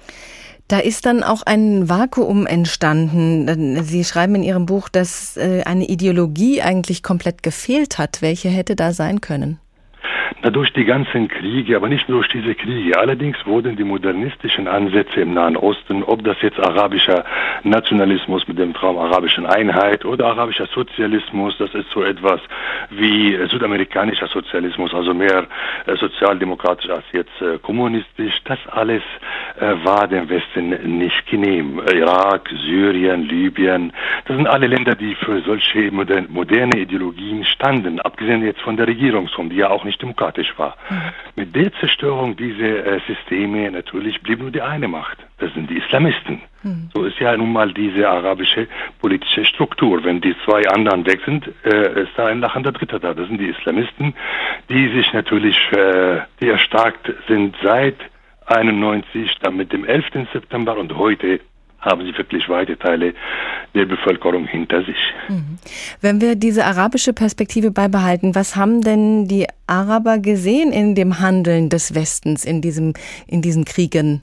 Da ist dann auch ein Vakuum entstanden. Sie schreiben in Ihrem Buch, dass eine Ideologie eigentlich komplett gefehlt hat. Welche hätte da sein können? Na, durch die ganzen Kriege, aber nicht nur durch diese Kriege. Allerdings wurden die modernistischen Ansätze im Nahen Osten, ob das jetzt arabischer Nationalismus mit dem Traum arabischen Einheit oder arabischer Sozialismus, das ist so etwas wie südamerikanischer Sozialismus, also mehr äh, sozialdemokratisch als jetzt äh, kommunistisch. Das alles äh, war dem Westen nicht genehm. Irak, Syrien, Libyen, das sind alle Länder, die für solche modern, moderne Ideologien standen, abgesehen jetzt von der Regierungsform, die ja auch nicht demokratisch war. Mhm. Mit der Zerstörung dieser äh, Systeme natürlich blieb nur die eine Macht. Das sind die Islamisten. Mhm. So ist ja nun mal diese arabische politische Struktur. Wenn die zwei anderen weg sind, äh, ist da ein lachender Dritter da. Das sind die Islamisten, die sich natürlich, äh, die erstarkt sind seit einundneunzig, dann mit dem elften September, und heute haben sie wirklich weite Teile der Bevölkerung hinter sich. Wenn wir diese arabische Perspektive beibehalten, was haben denn die Araber gesehen in dem Handeln des Westens in diesem, in diesen Kriegen?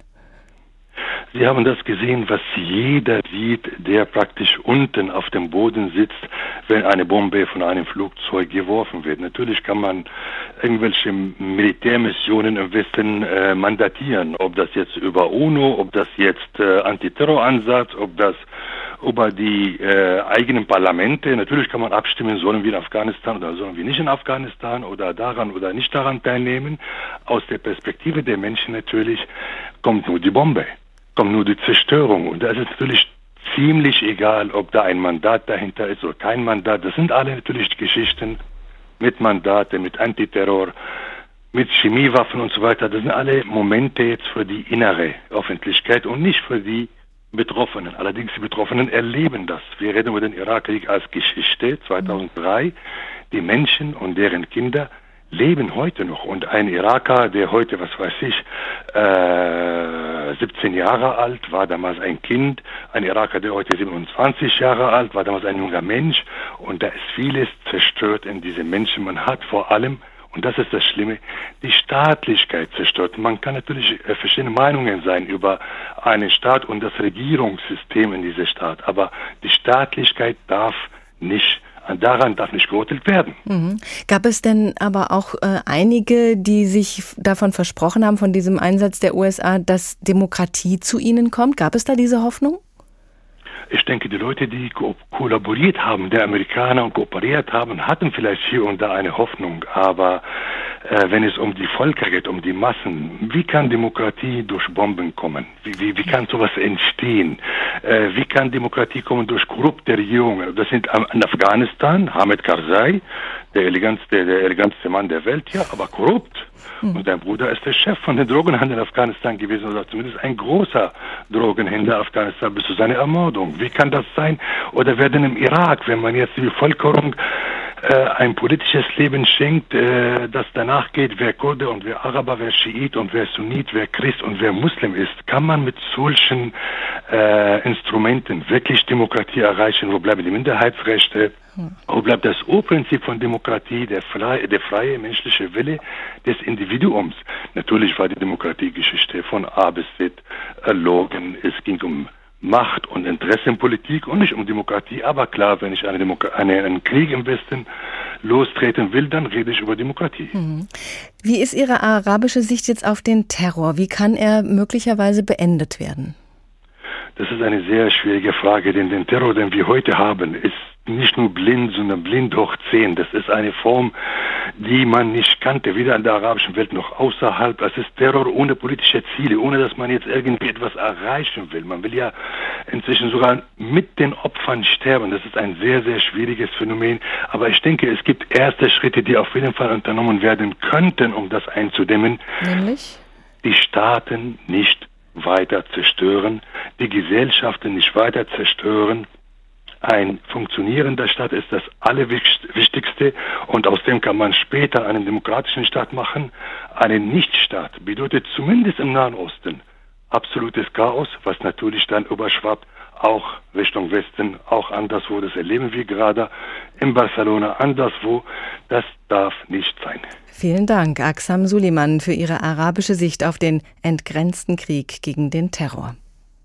Sie haben das gesehen, was jeder sieht, der praktisch unten auf dem Boden sitzt, wenn eine Bombe von einem Flugzeug geworfen wird. Natürlich kann man irgendwelche Militärmissionen im Westen äh, mandatieren, ob das jetzt über UNO, ob das jetzt äh, Antiterroransatz, ob das über die äh, eigenen Parlamente. Natürlich kann man abstimmen, sollen wir in Afghanistan oder sollen wir nicht in Afghanistan oder daran oder nicht daran teilnehmen. Aus der Perspektive der Menschen natürlich kommt nur die Bombe, kommt nur die Zerstörung, und da ist es natürlich ziemlich egal, ob da ein Mandat dahinter ist oder kein Mandat. Das sind alle natürlich Geschichten mit Mandate, mit Antiterror, mit Chemiewaffen und so weiter. Das sind alle Momente jetzt für die innere Öffentlichkeit und nicht für die Betroffenen. Allerdings die Betroffenen erleben das. Wir reden über den Irakkrieg als Geschichte zweitausenddrei. Die Menschen und deren Kinder leben heute noch. Und ein Iraker, der heute, was weiß ich, äh, siebzehn Jahre alt, war damals ein Kind. Ein Iraker, der heute siebenundzwanzig Jahre alt, war damals ein junger Mensch. Und da ist vieles zerstört in diesen Menschen. Man hat vor allem, und das ist das Schlimme, die Staatlichkeit zerstört. Man kann natürlich äh, verschiedene Meinungen sein über einen Staat und das Regierungssystem in diesem Staat. Aber die Staatlichkeit darf nicht Daran darf nicht gerüttelt werden. Mhm. Gab es denn aber auch äh, einige, die sich davon versprochen haben, von diesem Einsatz der U S A, dass Demokratie zu ihnen kommt? Gab es da diese Hoffnung? Ich denke, die Leute, die ko- kollaboriert haben, der Amerikaner und kooperiert haben, hatten vielleicht hier und da eine Hoffnung. Aber äh, wenn es um die Völker geht, um die Massen, wie kann Demokratie durch Bomben kommen? Wie, wie, wie kann sowas entstehen? Äh, wie kann Demokratie kommen durch korrupte Regierungen? Das sind in Afghanistan, Hamid Karzai, der elegantste, der elegantste Mann der Welt, ja, aber korrupt. Mhm. Und sein Bruder ist der Chef von den Drogenhandel in Afghanistan gewesen, oder zumindest ein großer Drogenhändler Afghanistan bis zu seiner Ermordung. Wie kann das sein? Oder werden im Irak, wenn man jetzt die Bevölkerung äh, ein politisches Leben schenkt, äh, das danach geht, wer Kurde und wer Araber, wer Schiit und wer Sunnit, wer Christ und wer Muslim ist, kann man mit solchen äh, Instrumenten wirklich Demokratie erreichen? Wo bleiben die Minderheitsrechte? Wo bleibt das Urprinzip von Demokratie, der freie, der freie menschliche Wille des Individuums? Natürlich war die Demokratiegeschichte von A bis Z erlogen. Es ging um Macht und Interessenpolitik und nicht um Demokratie. Aber klar, wenn ich eine Demo- eine, einen Krieg im Westen lostreten will, dann rede ich über Demokratie. Mhm. Wie ist Ihre arabische Sicht jetzt auf den Terror? Wie kann er möglicherweise beendet werden? Das ist eine sehr schwierige Frage, denn der Terror, den wir heute haben, ist nicht nur blind, sondern blind hoch zehn. Das ist eine Form, die man nicht kannte, weder in der arabischen Welt noch außerhalb. Das ist Terror ohne politische Ziele, ohne dass man jetzt irgendwie etwas erreichen will. Man will ja inzwischen sogar mit den Opfern sterben. Das ist ein sehr, sehr schwieriges Phänomen. Aber ich denke, es gibt erste Schritte, die auf jeden Fall unternommen werden könnten, um das einzudämmen. Nämlich? Die Staaten nicht weiter zerstören, die Gesellschaften nicht weiter zerstören. Ein funktionierender Staat ist das Allerwichtigste und aus dem kann man später einen demokratischen Staat machen. Einen Nichtstaat bedeutet zumindest im Nahen Osten absolutes Chaos, was natürlich dann überschwappt, auch Richtung Westen, auch anderswo. Das erleben wir gerade in Barcelona, anderswo. Das darf nicht sein. Vielen Dank, Aksam Suliman, für Ihre arabische Sicht auf den entgrenzten Krieg gegen den Terror.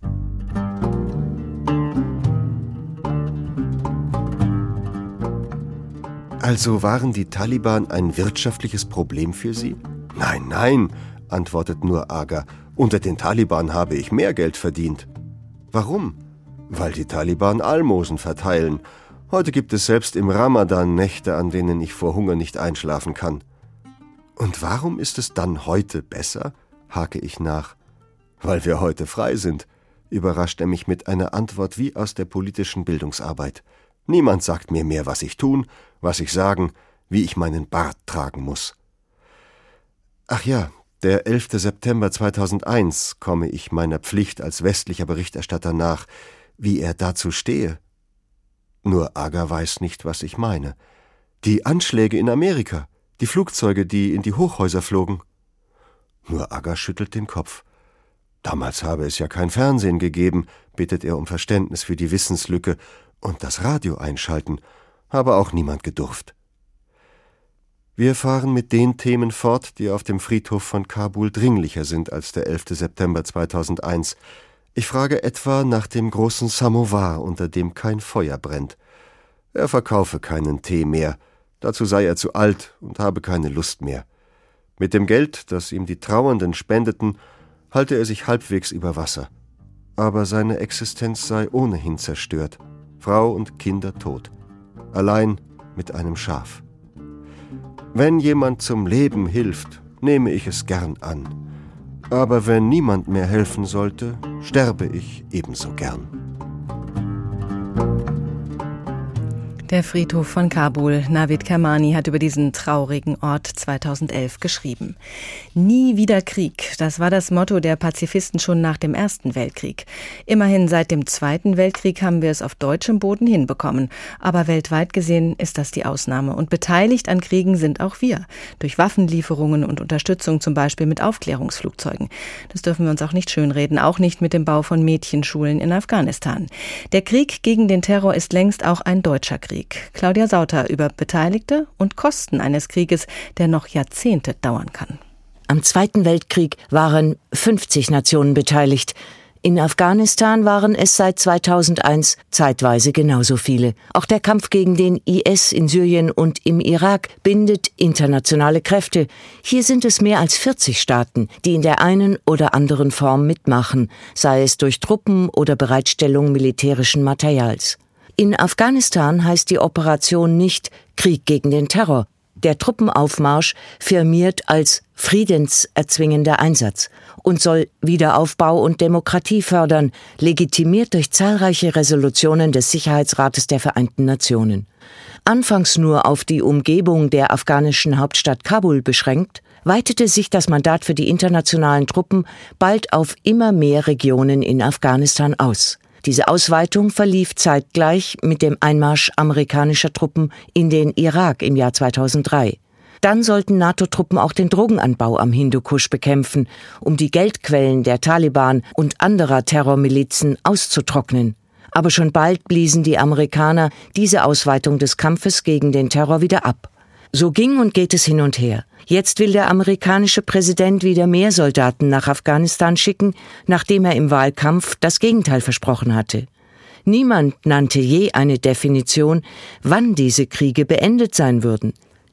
Also waren die Taliban ein wirtschaftliches Problem für Sie? Nein, nein, antwortet nur Aga. Unter den Taliban habe ich mehr Geld verdient. Warum? Weil die Taliban Almosen verteilen. Heute gibt es selbst im Ramadan Nächte, an denen ich vor Hunger nicht einschlafen kann. Und warum ist es dann heute besser? Hake ich nach. Weil wir heute frei sind, überrascht er mich mit einer Antwort wie aus der politischen Bildungsarbeit. Niemand sagt mir mehr, was ich tun, was ich sagen, wie ich meinen Bart tragen muss. Ach ja, der elfter September zweitausendeins komme ich meiner Pflicht als westlicher Berichterstatter nach, wie er dazu stehe. Nur Aga weiß nicht, was ich meine. Die Anschläge in Amerika, die Flugzeuge, die in die Hochhäuser flogen. Nur Aga schüttelt den Kopf. Damals habe es ja kein Fernsehen gegeben, bittet er um Verständnis für die Wissenslücke, und das Radio einschalten, habe auch niemand gedurft. Wir fahren mit den Themen fort, die auf dem Friedhof von Kabul dringlicher sind als der elfter September zweitausendeins. Ich frage etwa nach dem großen Samovar, unter dem kein Feuer brennt. Er verkaufe keinen Tee mehr, dazu sei er zu alt und habe keine Lust mehr. Mit dem Geld, das ihm die Trauernden spendeten, halte er sich halbwegs über Wasser. Aber seine Existenz sei ohnehin zerstört. Frau und Kinder tot. Allein mit einem Schaf. Wenn jemand zum Leben hilft, nehme ich es gern an. Aber wenn niemand mehr helfen sollte, sterbe ich ebenso gern. Der Friedhof von Kabul. Navid Kermani hat über diesen traurigen Ort zweitausendelf geschrieben. Nie wieder Krieg, das war das Motto der Pazifisten schon nach dem Ersten Weltkrieg. Immerhin seit dem Zweiten Weltkrieg haben wir es auf deutschem Boden hinbekommen. Aber weltweit gesehen ist das die Ausnahme. Und beteiligt an Kriegen sind auch wir. Durch Waffenlieferungen und Unterstützung, zum Beispiel mit Aufklärungsflugzeugen. Das dürfen wir uns auch nicht schönreden, auch nicht mit dem Bau von Mädchenschulen in Afghanistan. Der Krieg gegen den Terror ist längst auch ein deutscher Krieg. Claudia Sauter über Beteiligte und Kosten eines Krieges, der noch Jahrzehnte dauern kann. Am Zweiten Weltkrieg waren fünfzig Nationen beteiligt. In Afghanistan waren es seit zweitausendeins zeitweise genauso viele. Auch der Kampf gegen den I S in Syrien und im Irak bindet internationale Kräfte. Hier sind es mehr als vierzig Staaten, die in der einen oder anderen Form mitmachen, sei es durch Truppen oder Bereitstellung militärischen Materials. In Afghanistan heißt die Operation nicht Krieg gegen den Terror. Der Truppenaufmarsch firmiert als friedenserzwingender Einsatz und soll Wiederaufbau und Demokratie fördern, legitimiert durch zahlreiche Resolutionen des Sicherheitsrates der Vereinten Nationen. Anfangs nur auf die Umgebung der afghanischen Hauptstadt Kabul beschränkt, weitete sich das Mandat für die internationalen Truppen bald auf immer mehr Regionen in Afghanistan aus. Diese Ausweitung verlief zeitgleich mit dem Einmarsch amerikanischer Truppen in den Irak im Jahr zweitausenddrei. Dann sollten NATO-Truppen auch den Drogenanbau am Hindukusch bekämpfen, um die Geldquellen der Taliban und anderer Terrormilizen auszutrocknen. Aber schon bald bliesen die Amerikaner diese Ausweitung des Kampfes gegen den Terror wieder ab. So ging und geht es hin und her. Jetzt will der amerikanische Präsident wieder mehr Soldaten nach Afghanistan schicken, nachdem er im Wahlkampf das Gegenteil versprochen hatte. Niemand nannte je eine Definition, wann diese Kriege beendet sein würden.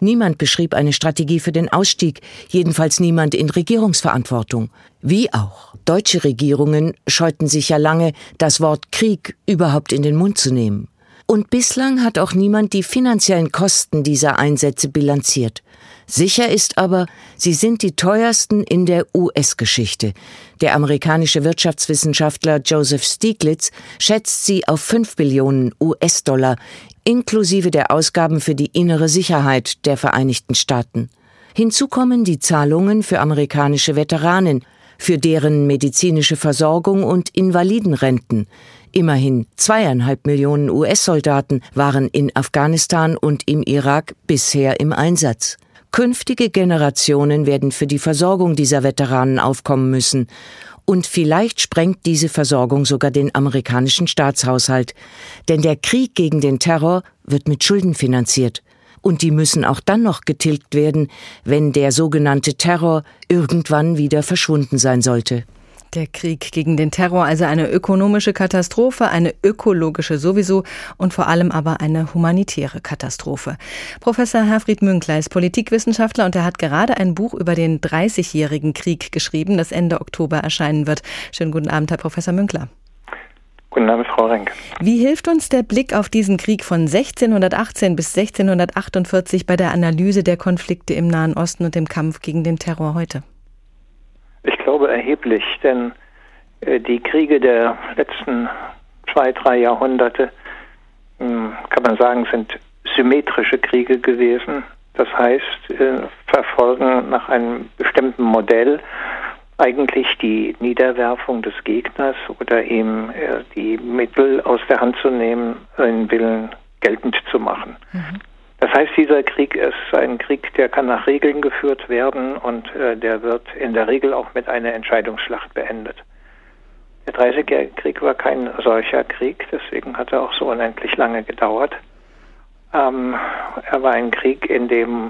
Niemand beschrieb eine Strategie für den Ausstieg, jedenfalls niemand in Regierungsverantwortung. Wie auch, deutsche Regierungen scheuten sich ja lange, das Wort Krieg überhaupt in den Mund zu nehmen. Und bislang hat auch niemand die finanziellen Kosten dieser Einsätze bilanziert. Sicher ist aber, sie sind die teuersten in der U S-Geschichte. Der amerikanische Wirtschaftswissenschaftler Joseph Stiglitz schätzt sie auf fünf Billionen U S-Dollar, inklusive der Ausgaben für die innere Sicherheit der Vereinigten Staaten. Hinzu kommen die Zahlungen für amerikanische Veteranen, für deren medizinische Versorgung und Invalidenrenten. Immerhin zweieinhalb Millionen U S-Soldaten waren in Afghanistan und im Irak bisher im Einsatz. Künftige Generationen werden für die Versorgung dieser Veteranen aufkommen müssen. Und vielleicht sprengt diese Versorgung sogar den amerikanischen Staatshaushalt. Denn der Krieg gegen den Terror wird mit Schulden finanziert. Und die müssen auch dann noch getilgt werden, wenn der sogenannte Terror irgendwann wieder verschwunden sein sollte. Der Krieg gegen den Terror, also eine ökonomische Katastrophe, eine ökologische sowieso und vor allem aber eine humanitäre Katastrophe. Professor Herfried Münkler ist Politikwissenschaftler und er hat gerade ein Buch über den dreißigjährigen Krieg geschrieben, das Ende Oktober erscheinen wird. Schönen guten Abend, Herr Professor Münkler. Guten Abend, Frau Renk. Wie hilft uns der Blick auf diesen Krieg von sechzehnhundertachtzehn bis sechzehnhundertachtundvierzig bei der Analyse der Konflikte im Nahen Osten und dem Kampf gegen den Terror heute? Ich glaube erheblich, denn äh, die Kriege der letzten zwei, drei Jahrhunderte, mh, kann man sagen, sind symmetrische Kriege gewesen. Das heißt, äh, verfolgen nach einem bestimmten Modell eigentlich die Niederwerfung des Gegners oder ihm äh, die Mittel aus der Hand zu nehmen, seinen Willen geltend zu machen. Mhm. Das heißt, dieser Krieg ist ein Krieg, der kann nach Regeln geführt werden und äh, der wird in der Regel auch mit einer Entscheidungsschlacht beendet. Der dreißigjährige Krieg war kein solcher Krieg, deswegen hat er auch so unendlich lange gedauert. Ähm, er war ein Krieg, in dem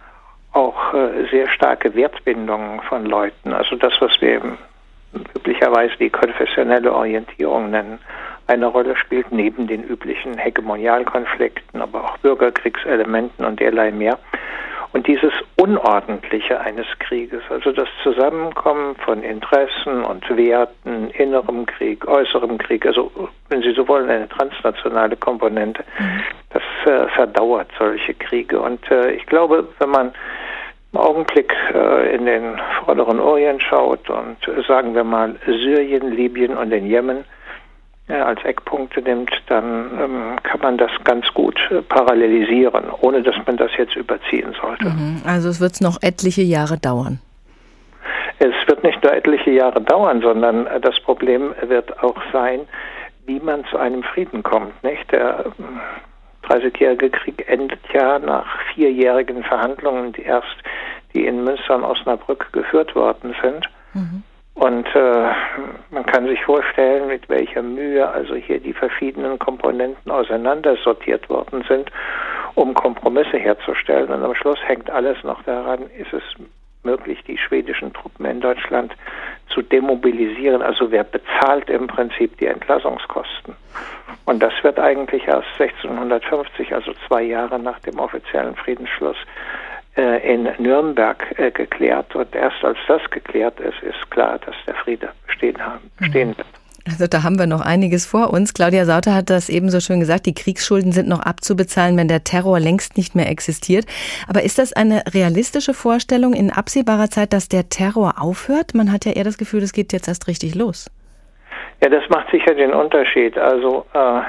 auch äh, sehr starke Wertbindungen von Leuten, also das, was wir eben üblicherweise die konfessionelle Orientierung nennen, eine Rolle spielt, neben den üblichen Hegemonialkonflikten, aber auch Bürgerkriegselementen und derlei mehr. Und dieses Unordentliche eines Krieges, also das Zusammenkommen von Interessen und Werten, innerem Krieg, äußerem Krieg, also wenn Sie so wollen, eine transnationale Komponente, mhm. das äh, verdauert solche Kriege. Und äh, ich glaube, wenn man im Augenblick äh, in den vorderen Orient schaut und äh, sagen wir mal Syrien, Libyen und den Jemen Ja, als Eckpunkte nimmt, dann ähm, kann man das ganz gut äh, parallelisieren, ohne dass man das jetzt überziehen sollte. Mhm. Also es wird noch etliche Jahre dauern. Es wird nicht nur etliche Jahre dauern, sondern äh, das Problem wird auch sein, wie man zu einem Frieden kommt. Nicht? Der äh, dreißigjährige Krieg endet ja nach vierjährigen Verhandlungen, die erst die in Münster und Osnabrück geführt worden sind. Mhm. Und äh, man kann sich vorstellen, mit welcher Mühe also hier die verschiedenen Komponenten auseinandersortiert worden sind, um Kompromisse herzustellen. Und am Schluss hängt alles noch daran, ist es möglich, die schwedischen Truppen in Deutschland zu demobilisieren. Also wer bezahlt im Prinzip die Entlassungskosten? Und das wird eigentlich erst sechzehnhundertfünfzig, also zwei Jahre nach dem offiziellen Friedensschluss, in Nürnberg äh, geklärt. Und erst als das geklärt ist, ist klar, dass der Friede bestehen, haben, bestehen wird. Also da haben wir noch einiges vor uns. Claudia Sauter hat das eben so schön gesagt, die Kriegsschulden sind noch abzubezahlen, wenn der Terror längst nicht mehr existiert. Aber ist das eine realistische Vorstellung in absehbarer Zeit, dass der Terror aufhört? Man hat ja eher das Gefühl, das geht jetzt erst richtig los. Ja, das macht sicher den Unterschied. Also äh,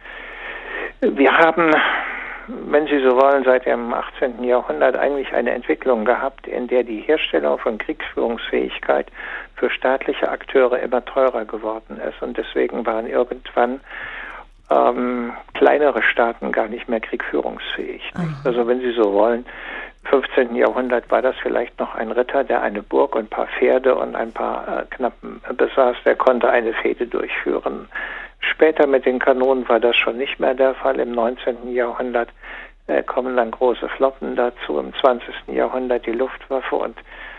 wir haben, wenn Sie so wollen, seit dem achtzehnten Jahrhundert eigentlich eine Entwicklung gehabt, in der die Herstellung von Kriegsführungsfähigkeit für staatliche Akteure immer teurer geworden ist. Und deswegen waren irgendwann ähm, kleinere Staaten gar nicht mehr kriegführungsfähig. Nicht? Also wenn Sie so wollen, im fünfzehnten Jahrhundert war das vielleicht noch ein Ritter, der eine Burg und ein paar Pferde und ein paar äh, Knappen besaß, der konnte eine Fehde durchführen. Später mit den Kanonen war das schon nicht mehr der Fall. Im neunzehnten Jahrhundert äh, kommen dann große Flotten dazu, im zwanzigsten Jahrhundert die Luftwaffe und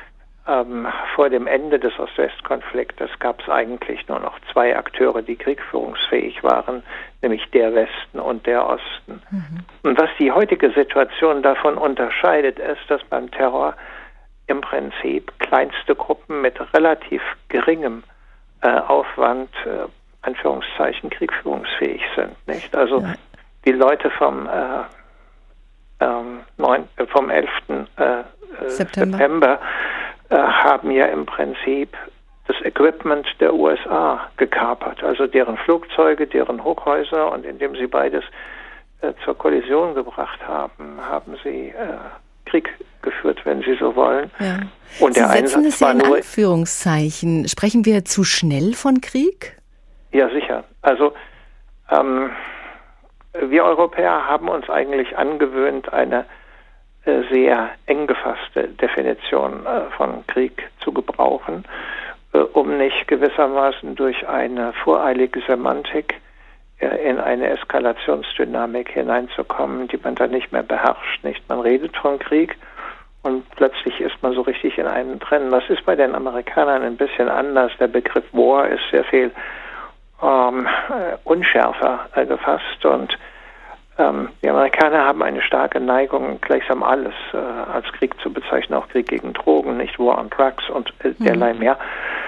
ähm, vor dem Ende des Ost-West-Konfliktes gab es eigentlich nur noch zwei Akteure, die kriegführungsfähig waren, nämlich der Westen und der Osten. Mhm. Und was die heutige Situation davon unterscheidet, ist, dass beim Terror im Prinzip kleinste Gruppen mit relativ geringem äh, Aufwand, äh, Anführungszeichen, kriegführungsfähig sind. Nicht? Also ja. die Leute vom, äh, ähm, neun, äh, vom elften Äh, September, September äh, haben ja im Prinzip das Equipment der U S A gekapert, also deren Flugzeuge, deren Hochhäuser, und indem sie beides äh, zur Kollision gebracht haben, haben sie äh, Krieg geführt, wenn Sie so wollen. Ja. Und Sie der setzen Einsatz es ja war in nur Anführungszeichen. Sprechen wir zu schnell von Krieg? Ja, sicher. Also ähm, wir Europäer haben uns eigentlich angewöhnt, eine äh, sehr eng gefasste Definition äh, von Krieg zu gebrauchen, äh, um nicht gewissermaßen durch eine voreilige Semantik äh, in eine Eskalationsdynamik hineinzukommen, die man dann nicht mehr beherrscht. Nicht? Man redet von Krieg und plötzlich ist man so richtig in einem drin. Das ist bei den Amerikanern ein bisschen anders. Der Begriff War ist sehr viel ähm, äh, unschärfer äh, gefasst, und ähm, die Amerikaner haben eine starke Neigung, gleichsam alles äh, als Krieg zu bezeichnen, auch Krieg gegen Drogen, nicht War on Drugs und äh, derlei mehr.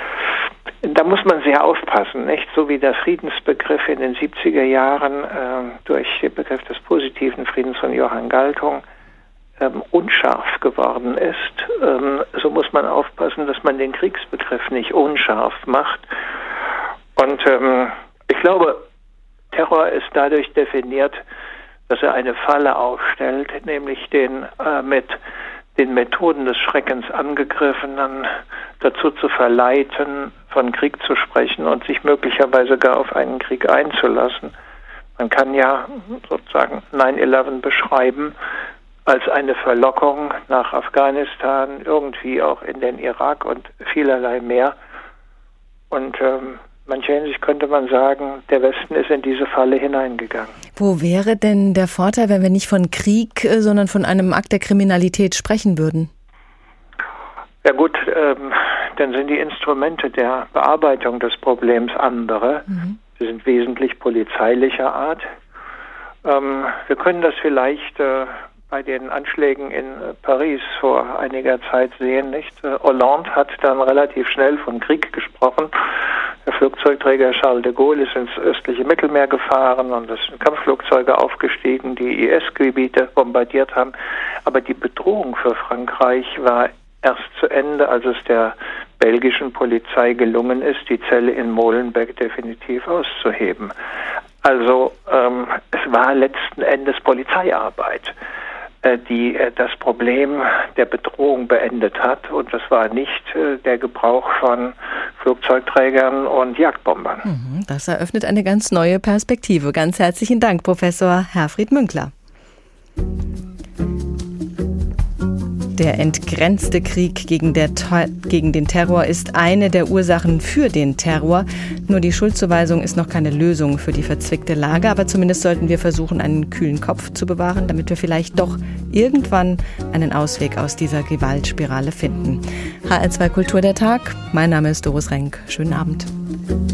Da muss man sehr aufpassen, nicht? So wie der Friedensbegriff in den siebziger Jahren äh, durch den Begriff des positiven Friedens von Johann Galtung ähm, unscharf geworden ist, ähm, so muss man aufpassen, dass man den Kriegsbegriff nicht unscharf macht. Und ähm, ich glaube, Terror ist dadurch definiert, dass er eine Falle aufstellt, nämlich den äh, mit den Methoden des Schreckens Angegriffenen dazu zu verleiten, von Krieg zu sprechen und sich möglicherweise gar auf einen Krieg einzulassen. Man kann ja sozusagen neun elf beschreiben als eine Verlockung nach Afghanistan, irgendwie auch in den Irak und vielerlei mehr. Und ähm, mancher Hinsicht könnte man sagen, der Westen ist in diese Falle hineingegangen. Wo wäre denn der Vorteil, wenn wir nicht von Krieg, sondern von einem Akt der Kriminalität sprechen würden? Ja gut, ähm, dann sind die Instrumente der Bearbeitung des Problems andere. Mhm. Sie sind wesentlich polizeilicher Art. Ähm, wir können das vielleicht äh, bei den Anschlägen in äh, Paris vor einiger Zeit sehen, nicht? Äh, Hollande hat dann relativ schnell von Krieg gesprochen. Der Flugzeugträger Charles de Gaulle ist ins östliche Mittelmeer gefahren und es sind Kampfflugzeuge aufgestiegen, die I S-Gebiete bombardiert haben. Aber die Bedrohung für Frankreich war erst zu Ende, als es der belgischen Polizei gelungen ist, die Zelle in Molenbeek definitiv auszuheben. Also ähm, es war letzten Endes Polizeiarbeit, äh, die äh, das Problem der Bedrohung beendet hat, und das war nicht äh, der Gebrauch von Flugzeugträgern und Jagdbombern. Mhm, das eröffnet eine ganz neue Perspektive. Ganz herzlichen Dank, Professor Herfried Münkler. Der entgrenzte Krieg gegen, der, gegen den Terror ist eine der Ursachen für den Terror. Nur die Schuldzuweisung ist noch keine Lösung für die verzwickte Lage. Aber zumindest sollten wir versuchen, einen kühlen Kopf zu bewahren, damit wir vielleicht doch irgendwann einen Ausweg aus dieser Gewaltspirale finden. H R zwei Kultur der Tag. Mein Name ist Doris Renk. Schönen Abend.